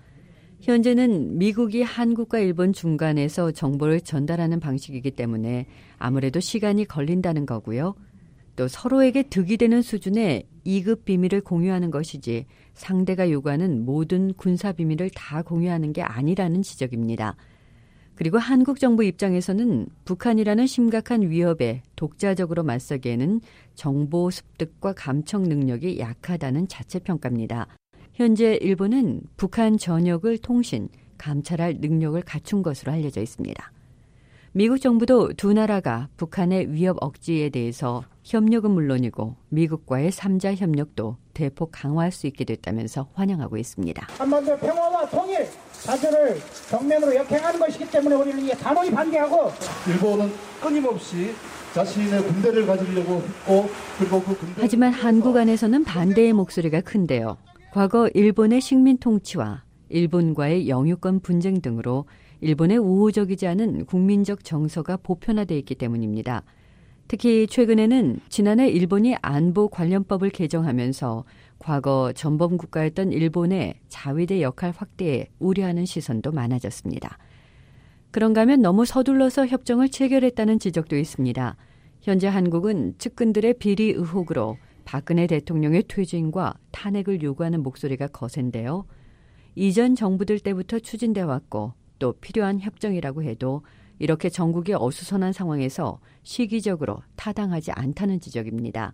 현재는 미국이 한국과 일본 중간에서 정보를 전달하는 방식이기 때문에 아무래도 시간이 걸린다는 거고요. 또 서로에게 득이 되는 수준의 이 급 비밀을 공유하는 것이지 상대가 요구하는 모든 군사 비밀을 다 공유하는 게 아니라는 지적입니다. 그리고 한국 정부 입장에서는 북한이라는 심각한 위협에 독자적으로 맞서기에는 정보 습득과 감청 능력이 약하다는 자체 평가입니다. 현재 일본은 북한 전역을 통신, 감찰할 능력을 갖춘 것으로 알려져 있습니다. 미국 정부도 두 나라가 북한의 위협 억제에 대해서 협력은 물론이고 미국과의 삼자 협력도 대폭 강화할 수 있게 됐다면서 환영하고 있습니다. 한반도 평화와 통일, 자주를 정면으로 역행하는 것이기 때문에 우리는 이에 단호히 반대하고 일본은 끊임없이 자신의 군대를 가지려고 했고 그리고 그 군대 하지만 한국 안에서는 반대의 목소리가 큰데요. 과거 일본의 식민 통치와 일본과의 영유권 분쟁 등으로 일본의 우호적이지 않은 국민적 정서가 보편화되어 있기 때문입니다. 특히 최근에는 지난해 일본이 안보 관련법을 개정하면서 과거 전범 국가였던 일본의 자위대 역할 확대에 우려하는 시선도 많아졌습니다. 그런가 하면 너무 서둘러서 협정을 체결했다는 지적도 있습니다. 현재 한국은 측근들의 비리 의혹으로 박근혜 대통령의 퇴진과 탄핵을 요구하는 목소리가 거센데요. 이전 정부들 때부터 추진돼 왔고 또 필요한 협정이라고 해도 이렇게 전국이 어수선한 상황에서 시기적으로 타당하지 않다는 지적입니다.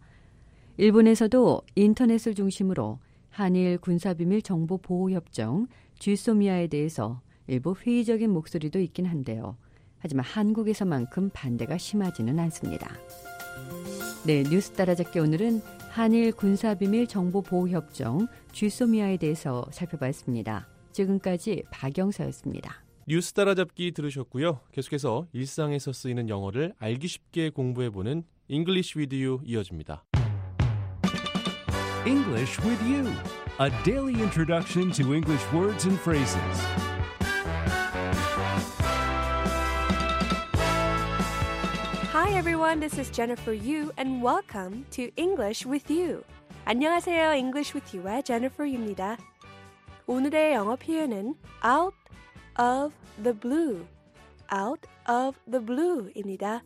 일본에서도 인터넷을 중심으로 한일 군사비밀 정보보호협정 쥐소미아에 대해서 일부 회의적인 목소리도 있긴 한데요. 하지만 한국에서만큼 반대가 심하지는 않습니다. 네, 뉴스 따라잡기 오늘은 한일 군사비밀 정보보호협정 쥐소미아에 대해서 살펴봤습니다. 지금까지 박영서였습니다. 뉴스 따라잡기 들으셨고요. 계속해서 일상에서 쓰이는 영어를 알기 쉽게 공부해보는 English with You 이어집니다. English with You, a daily introduction to English words and phrases. Hi everyone, this is Jennifer Yu and welcome to English with You. 안녕하세요, English with You의 Jennifer입니다. 오늘의 영어 표현은 out of the blue, out of the blue입니다.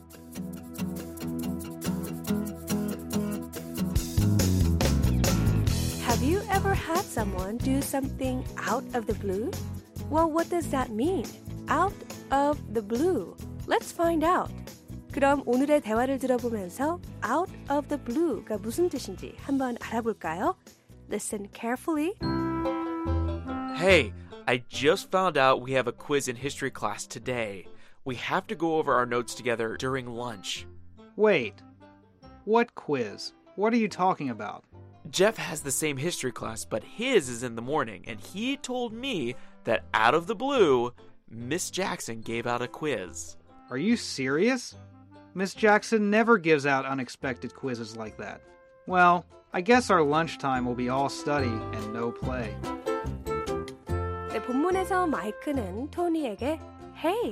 Have you ever had someone do something out of the blue? Well, what does that mean? Out of the blue. Let's find out. 그럼 오늘의 대화를 들어보면서 out of the blue가 무슨 뜻인지 한번 알아볼까요? Listen carefully. Hey, I just found out we have a quiz in history class today. We have to go over our notes together during lunch. Wait, what quiz? What are you talking about? Jeff has the same history class, but his is in the morning, and he told me that out of the blue, Miss Jackson gave out a quiz. Are you serious? Miss Jackson never gives out unexpected quizzes like that. Well, I guess our lunchtime will be all study and no play. 네, 본문에서 마이크는 토니에게 Hey,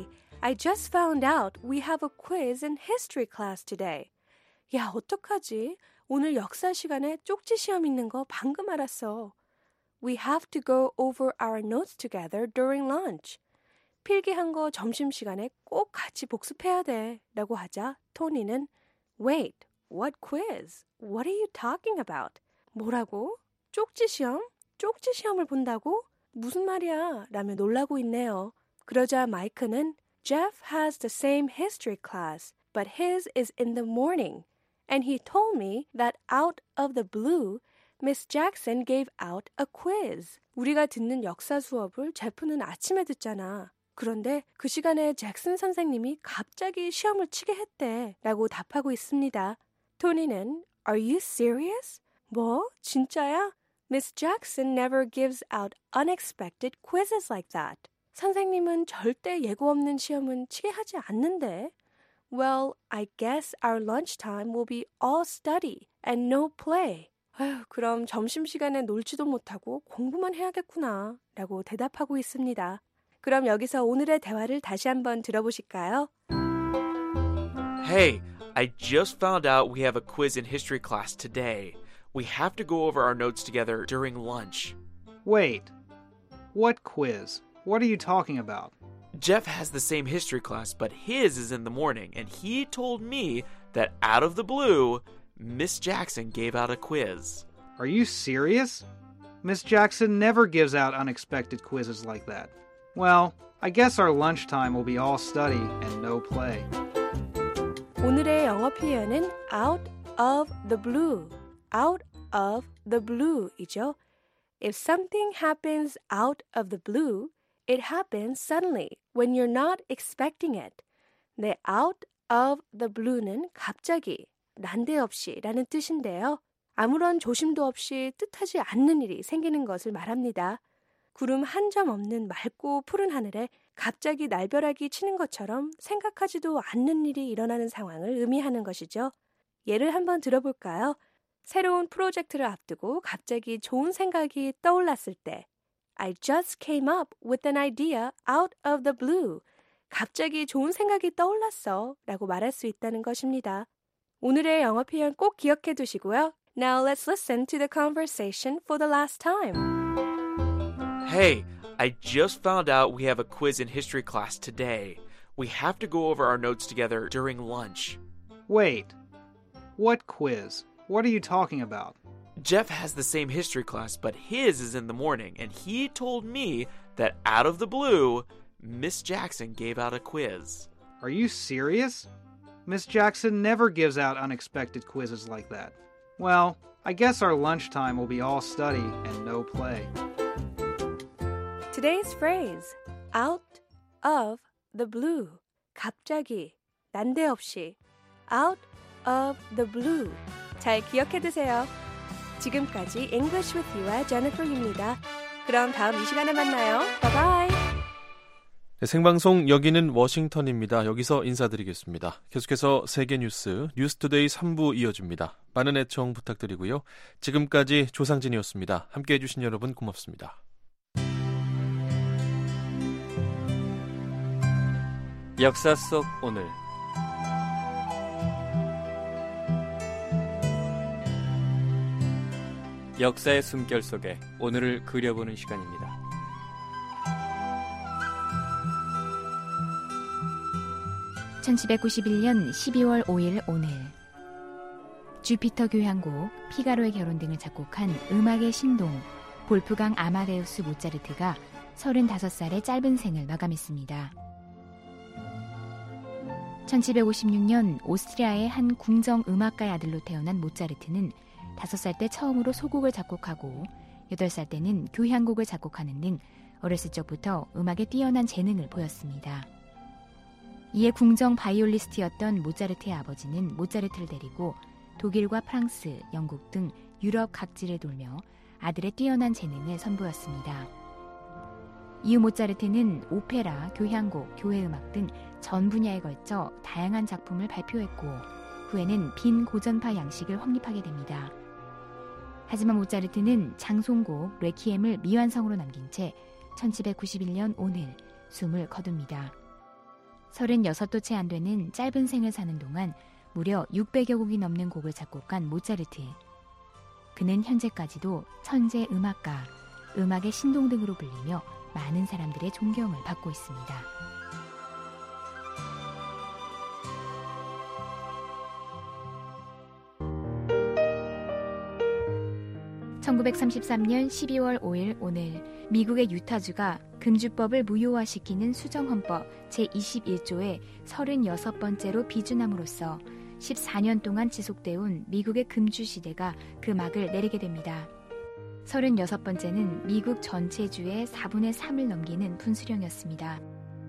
I just found out we have a quiz in history class today. 야, 어떡하지? 오늘 역사 시간에 쪽지 시험 있는 거 방금 알았어. We have to go over our notes together during lunch. 필기한 거 점심시간에 꼭 같이 복습해야 돼. 라고 하자 토니는 Wait, what quiz? What are you talking about? 뭐라고? 쪽지 시험? 쪽지 시험을 본다고? 무슨 말이야? 라며 놀라고 있네요. 그러자 마이크는 Jeff has the same history class, but his is in the morning. And he told me that out of the blue, Miss Jackson gave out a quiz. 우리가 듣는 역사 수업을 제프는 아침에 듣잖아. 그런데 그 시간에 잭슨 선생님이 갑자기 시험을 치게 했대. 라고 답하고 있습니다. 토니는 Are you serious? 뭐? 진짜야? Miss Jackson never gives out unexpected quizzes like that. 선생님은 절대 예고 없는 시험은 치게 하지 않는데. Well, I guess our lunchtime will be all study and no play. 아휴, 그럼 점심시간에 놀지도 못하고 공부만 해야겠구나. 라고 대답하고 있습니다. 그럼 여기서 오늘의 대화를 다시 한번 들어보실까요? Hey, I just found out we have a quiz in history class today. We have to go over our notes together during lunch. Wait, what quiz? What are you talking about? Jeff has the same history class, but his is in the morning, and he told me that out of the blue, Miss Jackson gave out a quiz. Are you serious? Miss Jackson never gives out unexpected quizzes like that. Well, I guess our lunchtime will be all study and no play. 오늘의 영어 표현은 out of the blue, out of the blue이죠. If something happens out of the blue, it happens suddenly when you're not expecting it. 네, out of the blue는 갑자기, 난데없이 라는 뜻인데요. 아무런 조심도 없이 뜻하지 않는 일이 생기는 것을 말합니다. 구름 한 점 없는 맑고 푸른 하늘에 갑자기 날벼락이 치는 것처럼 생각하지도 않는 일이 일어나는 상황을 의미하는 것이죠. 예를 한번 들어볼까요? 새로운 프로젝트를 앞두고 갑자기 좋은 생각이 떠올랐을 때 I just came up with an idea out of the blue. 갑자기 좋은 생각이 떠올랐어 라고 말할 수 있다는 것입니다. 오늘의 영어 표현 꼭 기억해 두시고요. Now let's listen to the conversation for the last time. Hey, I just found out we have a quiz in history class today. We have to go over our notes together during lunch. Wait, what quiz? What are you talking about? Jeff has the same history class, but his is in the morning, and he told me that out of the blue, Miss Jackson gave out a quiz. Are you serious? Miss Jackson never gives out unexpected quizzes like that. Well, I guess our lunchtime will be all study and no play. Today's phrase, out of the blue. 갑자기, 난데없이. Out of the blue. 잘 기억해 두세요. 지금까지 English with You와 제니퍼입니다. 그럼 다음 이 시간에 만나요. 바이바이. 네, 생방송 여기는 워싱턴입니다. 여기서 인사드리겠습니다. 계속해서 세계 뉴스, 뉴스투데이 삼 부 이어집니다. 많은 애청 부탁드리고요. 지금까지 조상진이었습니다. 함께해 주신 여러분 고맙습니다. 역사 속 오늘 역사의 숨결 속에 오늘을 그려보는 시간입니다. 천칠백구십일 년 십이월 오일 오늘 주피터 교향곡, 피가로의 결혼 등을 작곡한 음악의 신동 볼프강 아마데우스 모차르트가 서른다섯 살의 짧은 생을 마감했습니다. 천칠백오십육 년 오스트리아의 한 궁정 음악가의 아들로 태어난 모차르트는 다섯 살 때 처음으로 소곡을 작곡하고 여덟 살 때는 교향곡을 작곡하는 등 어렸을 적부터 음악에 뛰어난 재능을 보였습니다. 이에 궁정 바이올리스트였던 모차르트의 아버지는 모차르트를 데리고 독일과 프랑스, 영국 등 유럽 각지를 돌며 아들의 뛰어난 재능을 선보였습니다. 이후 모차르트는 오페라, 교향곡, 교회음악 등 전 분야에 걸쳐 다양한 작품을 발표했고 후에는 빈 고전파 양식을 확립하게 됩니다. 하지만 모차르트는 장송곡 레퀴엠을 미완성으로 남긴 채 천칠백구십일 년 오늘 숨을 거둡니다. 서른여섯도 채 안 되는 짧은 생을 사는 동안 무려 육백여 곡이 넘는 곡을 작곡한 모차르트. 그는 현재까지도 천재 음악가, 음악의 신동 등으로 불리며 많은 사람들의 존경을 받고 있습니다. 천구백삼십삼년 십이월 오일 오늘 미국의 유타주가 금주법을 무효화시키는 수정헌법 제이십일조의 서른여섯 번째로 비준함으로써 십사년 동안 지속되어 온 미국의 금주 시대가 그 막을 내리게 됩니다. 서른여섯 번째는 미국 전체 주의 사분의 삼을 넘기는 분수령이었습니다.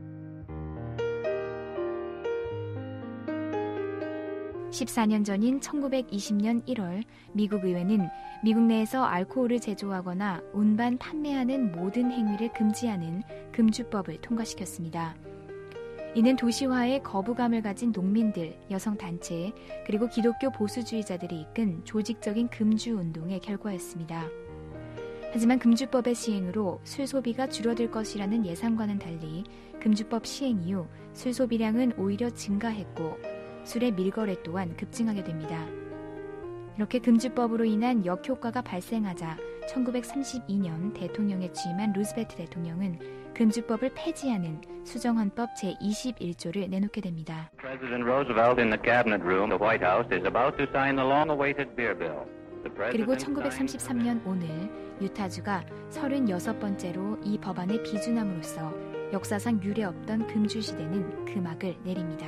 십사년 전인 천구백이십년 일월 미국 의회는 미국 내에서 알코올을 제조하거나 운반 판매하는 모든 행위를 금지하는 금주법을 통과시켰습니다. 이는 도시화에 거부감을 가진 농민들, 여성단체, 그리고 기독교 보수주의자들이 이끈 조직적인 금주운동의 결과였습니다. 하지만 금주법의 시행으로 술 소비가 줄어들 것이라는 예상과는 달리 금주법 시행 이후 술 소비량은 오히려 증가했고 술의 밀거래 또한 급증하게 됩니다. 이렇게 금주법으로 인한 역효과가 발생하자 천구백삼십이년 대통령에 취임한 루즈벨트 대통령은 금주법을 폐지하는 수정헌법 제이십일조를 내놓게 됩니다. President Roosevelt in the cabinet room, the White House, is about to sign the long-awaited beer bill. 그리고 천구백삼십삼년 오늘 유타주가 서른여섯 번째로 이 법안을 비준함으로써 역사상 유례 없던 금주 시대는 그 막을 내립니다.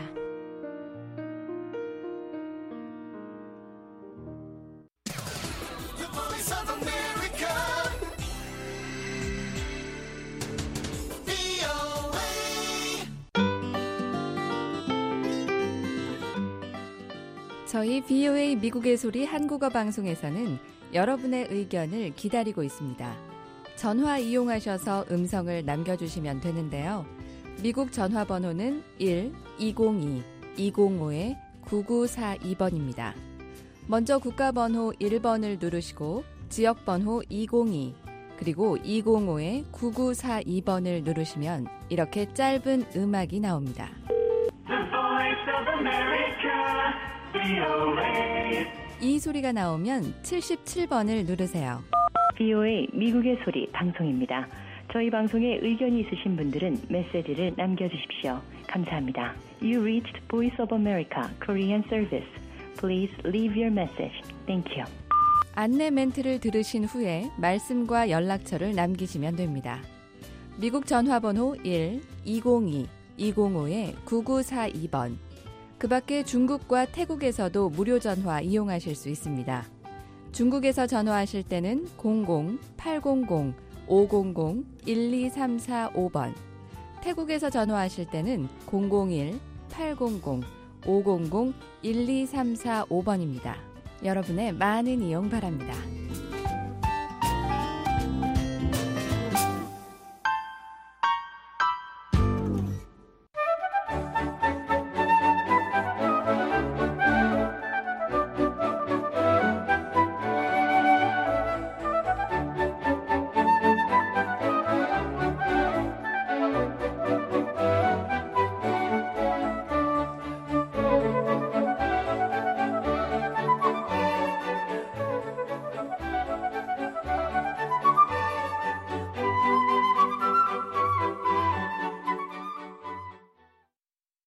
저희 브이오에이 미국의 소리 한국어 방송에서는 여러분의 의견을 기다리고 있습니다. 전화 이용하셔서 음성을 남겨주시면 되는데요. 미국 전화번호는 일 이공이 이공오 구구사이 번입니다. 먼저 국가번호 일 번을 누르시고 지역번호 이공이 그리고 이공오 구구사이 번을 누르시면 이렇게 짧은 음악이 나옵니다. 이 소리가 나오면 칠십칠 번을 누르세요. 브이오에이 미국의 소리 방송입니다. 저희 방송에 의견이 있으신 분들은 메시지를 남겨주십시오. 감사합니다. You reached Voice of America Korean Service. Please leave your message. Thank you. 안내 멘트를 들으신 후에 말씀과 연락처를 남기시면 됩니다. 미국 전화번호 일 이공이 이공오 구구사이 번. 그 밖에 중국과 태국에서도 무료 전화 이용하실 수 있습니다. 중국에서 전화하실 때는 공공 팔공공 오공공 일이삼사오 번, 태국에서 전화하실 때는 공공일 팔공공 오공공 일이삼사오 번입니다. 여러분의 많은 이용 바랍니다.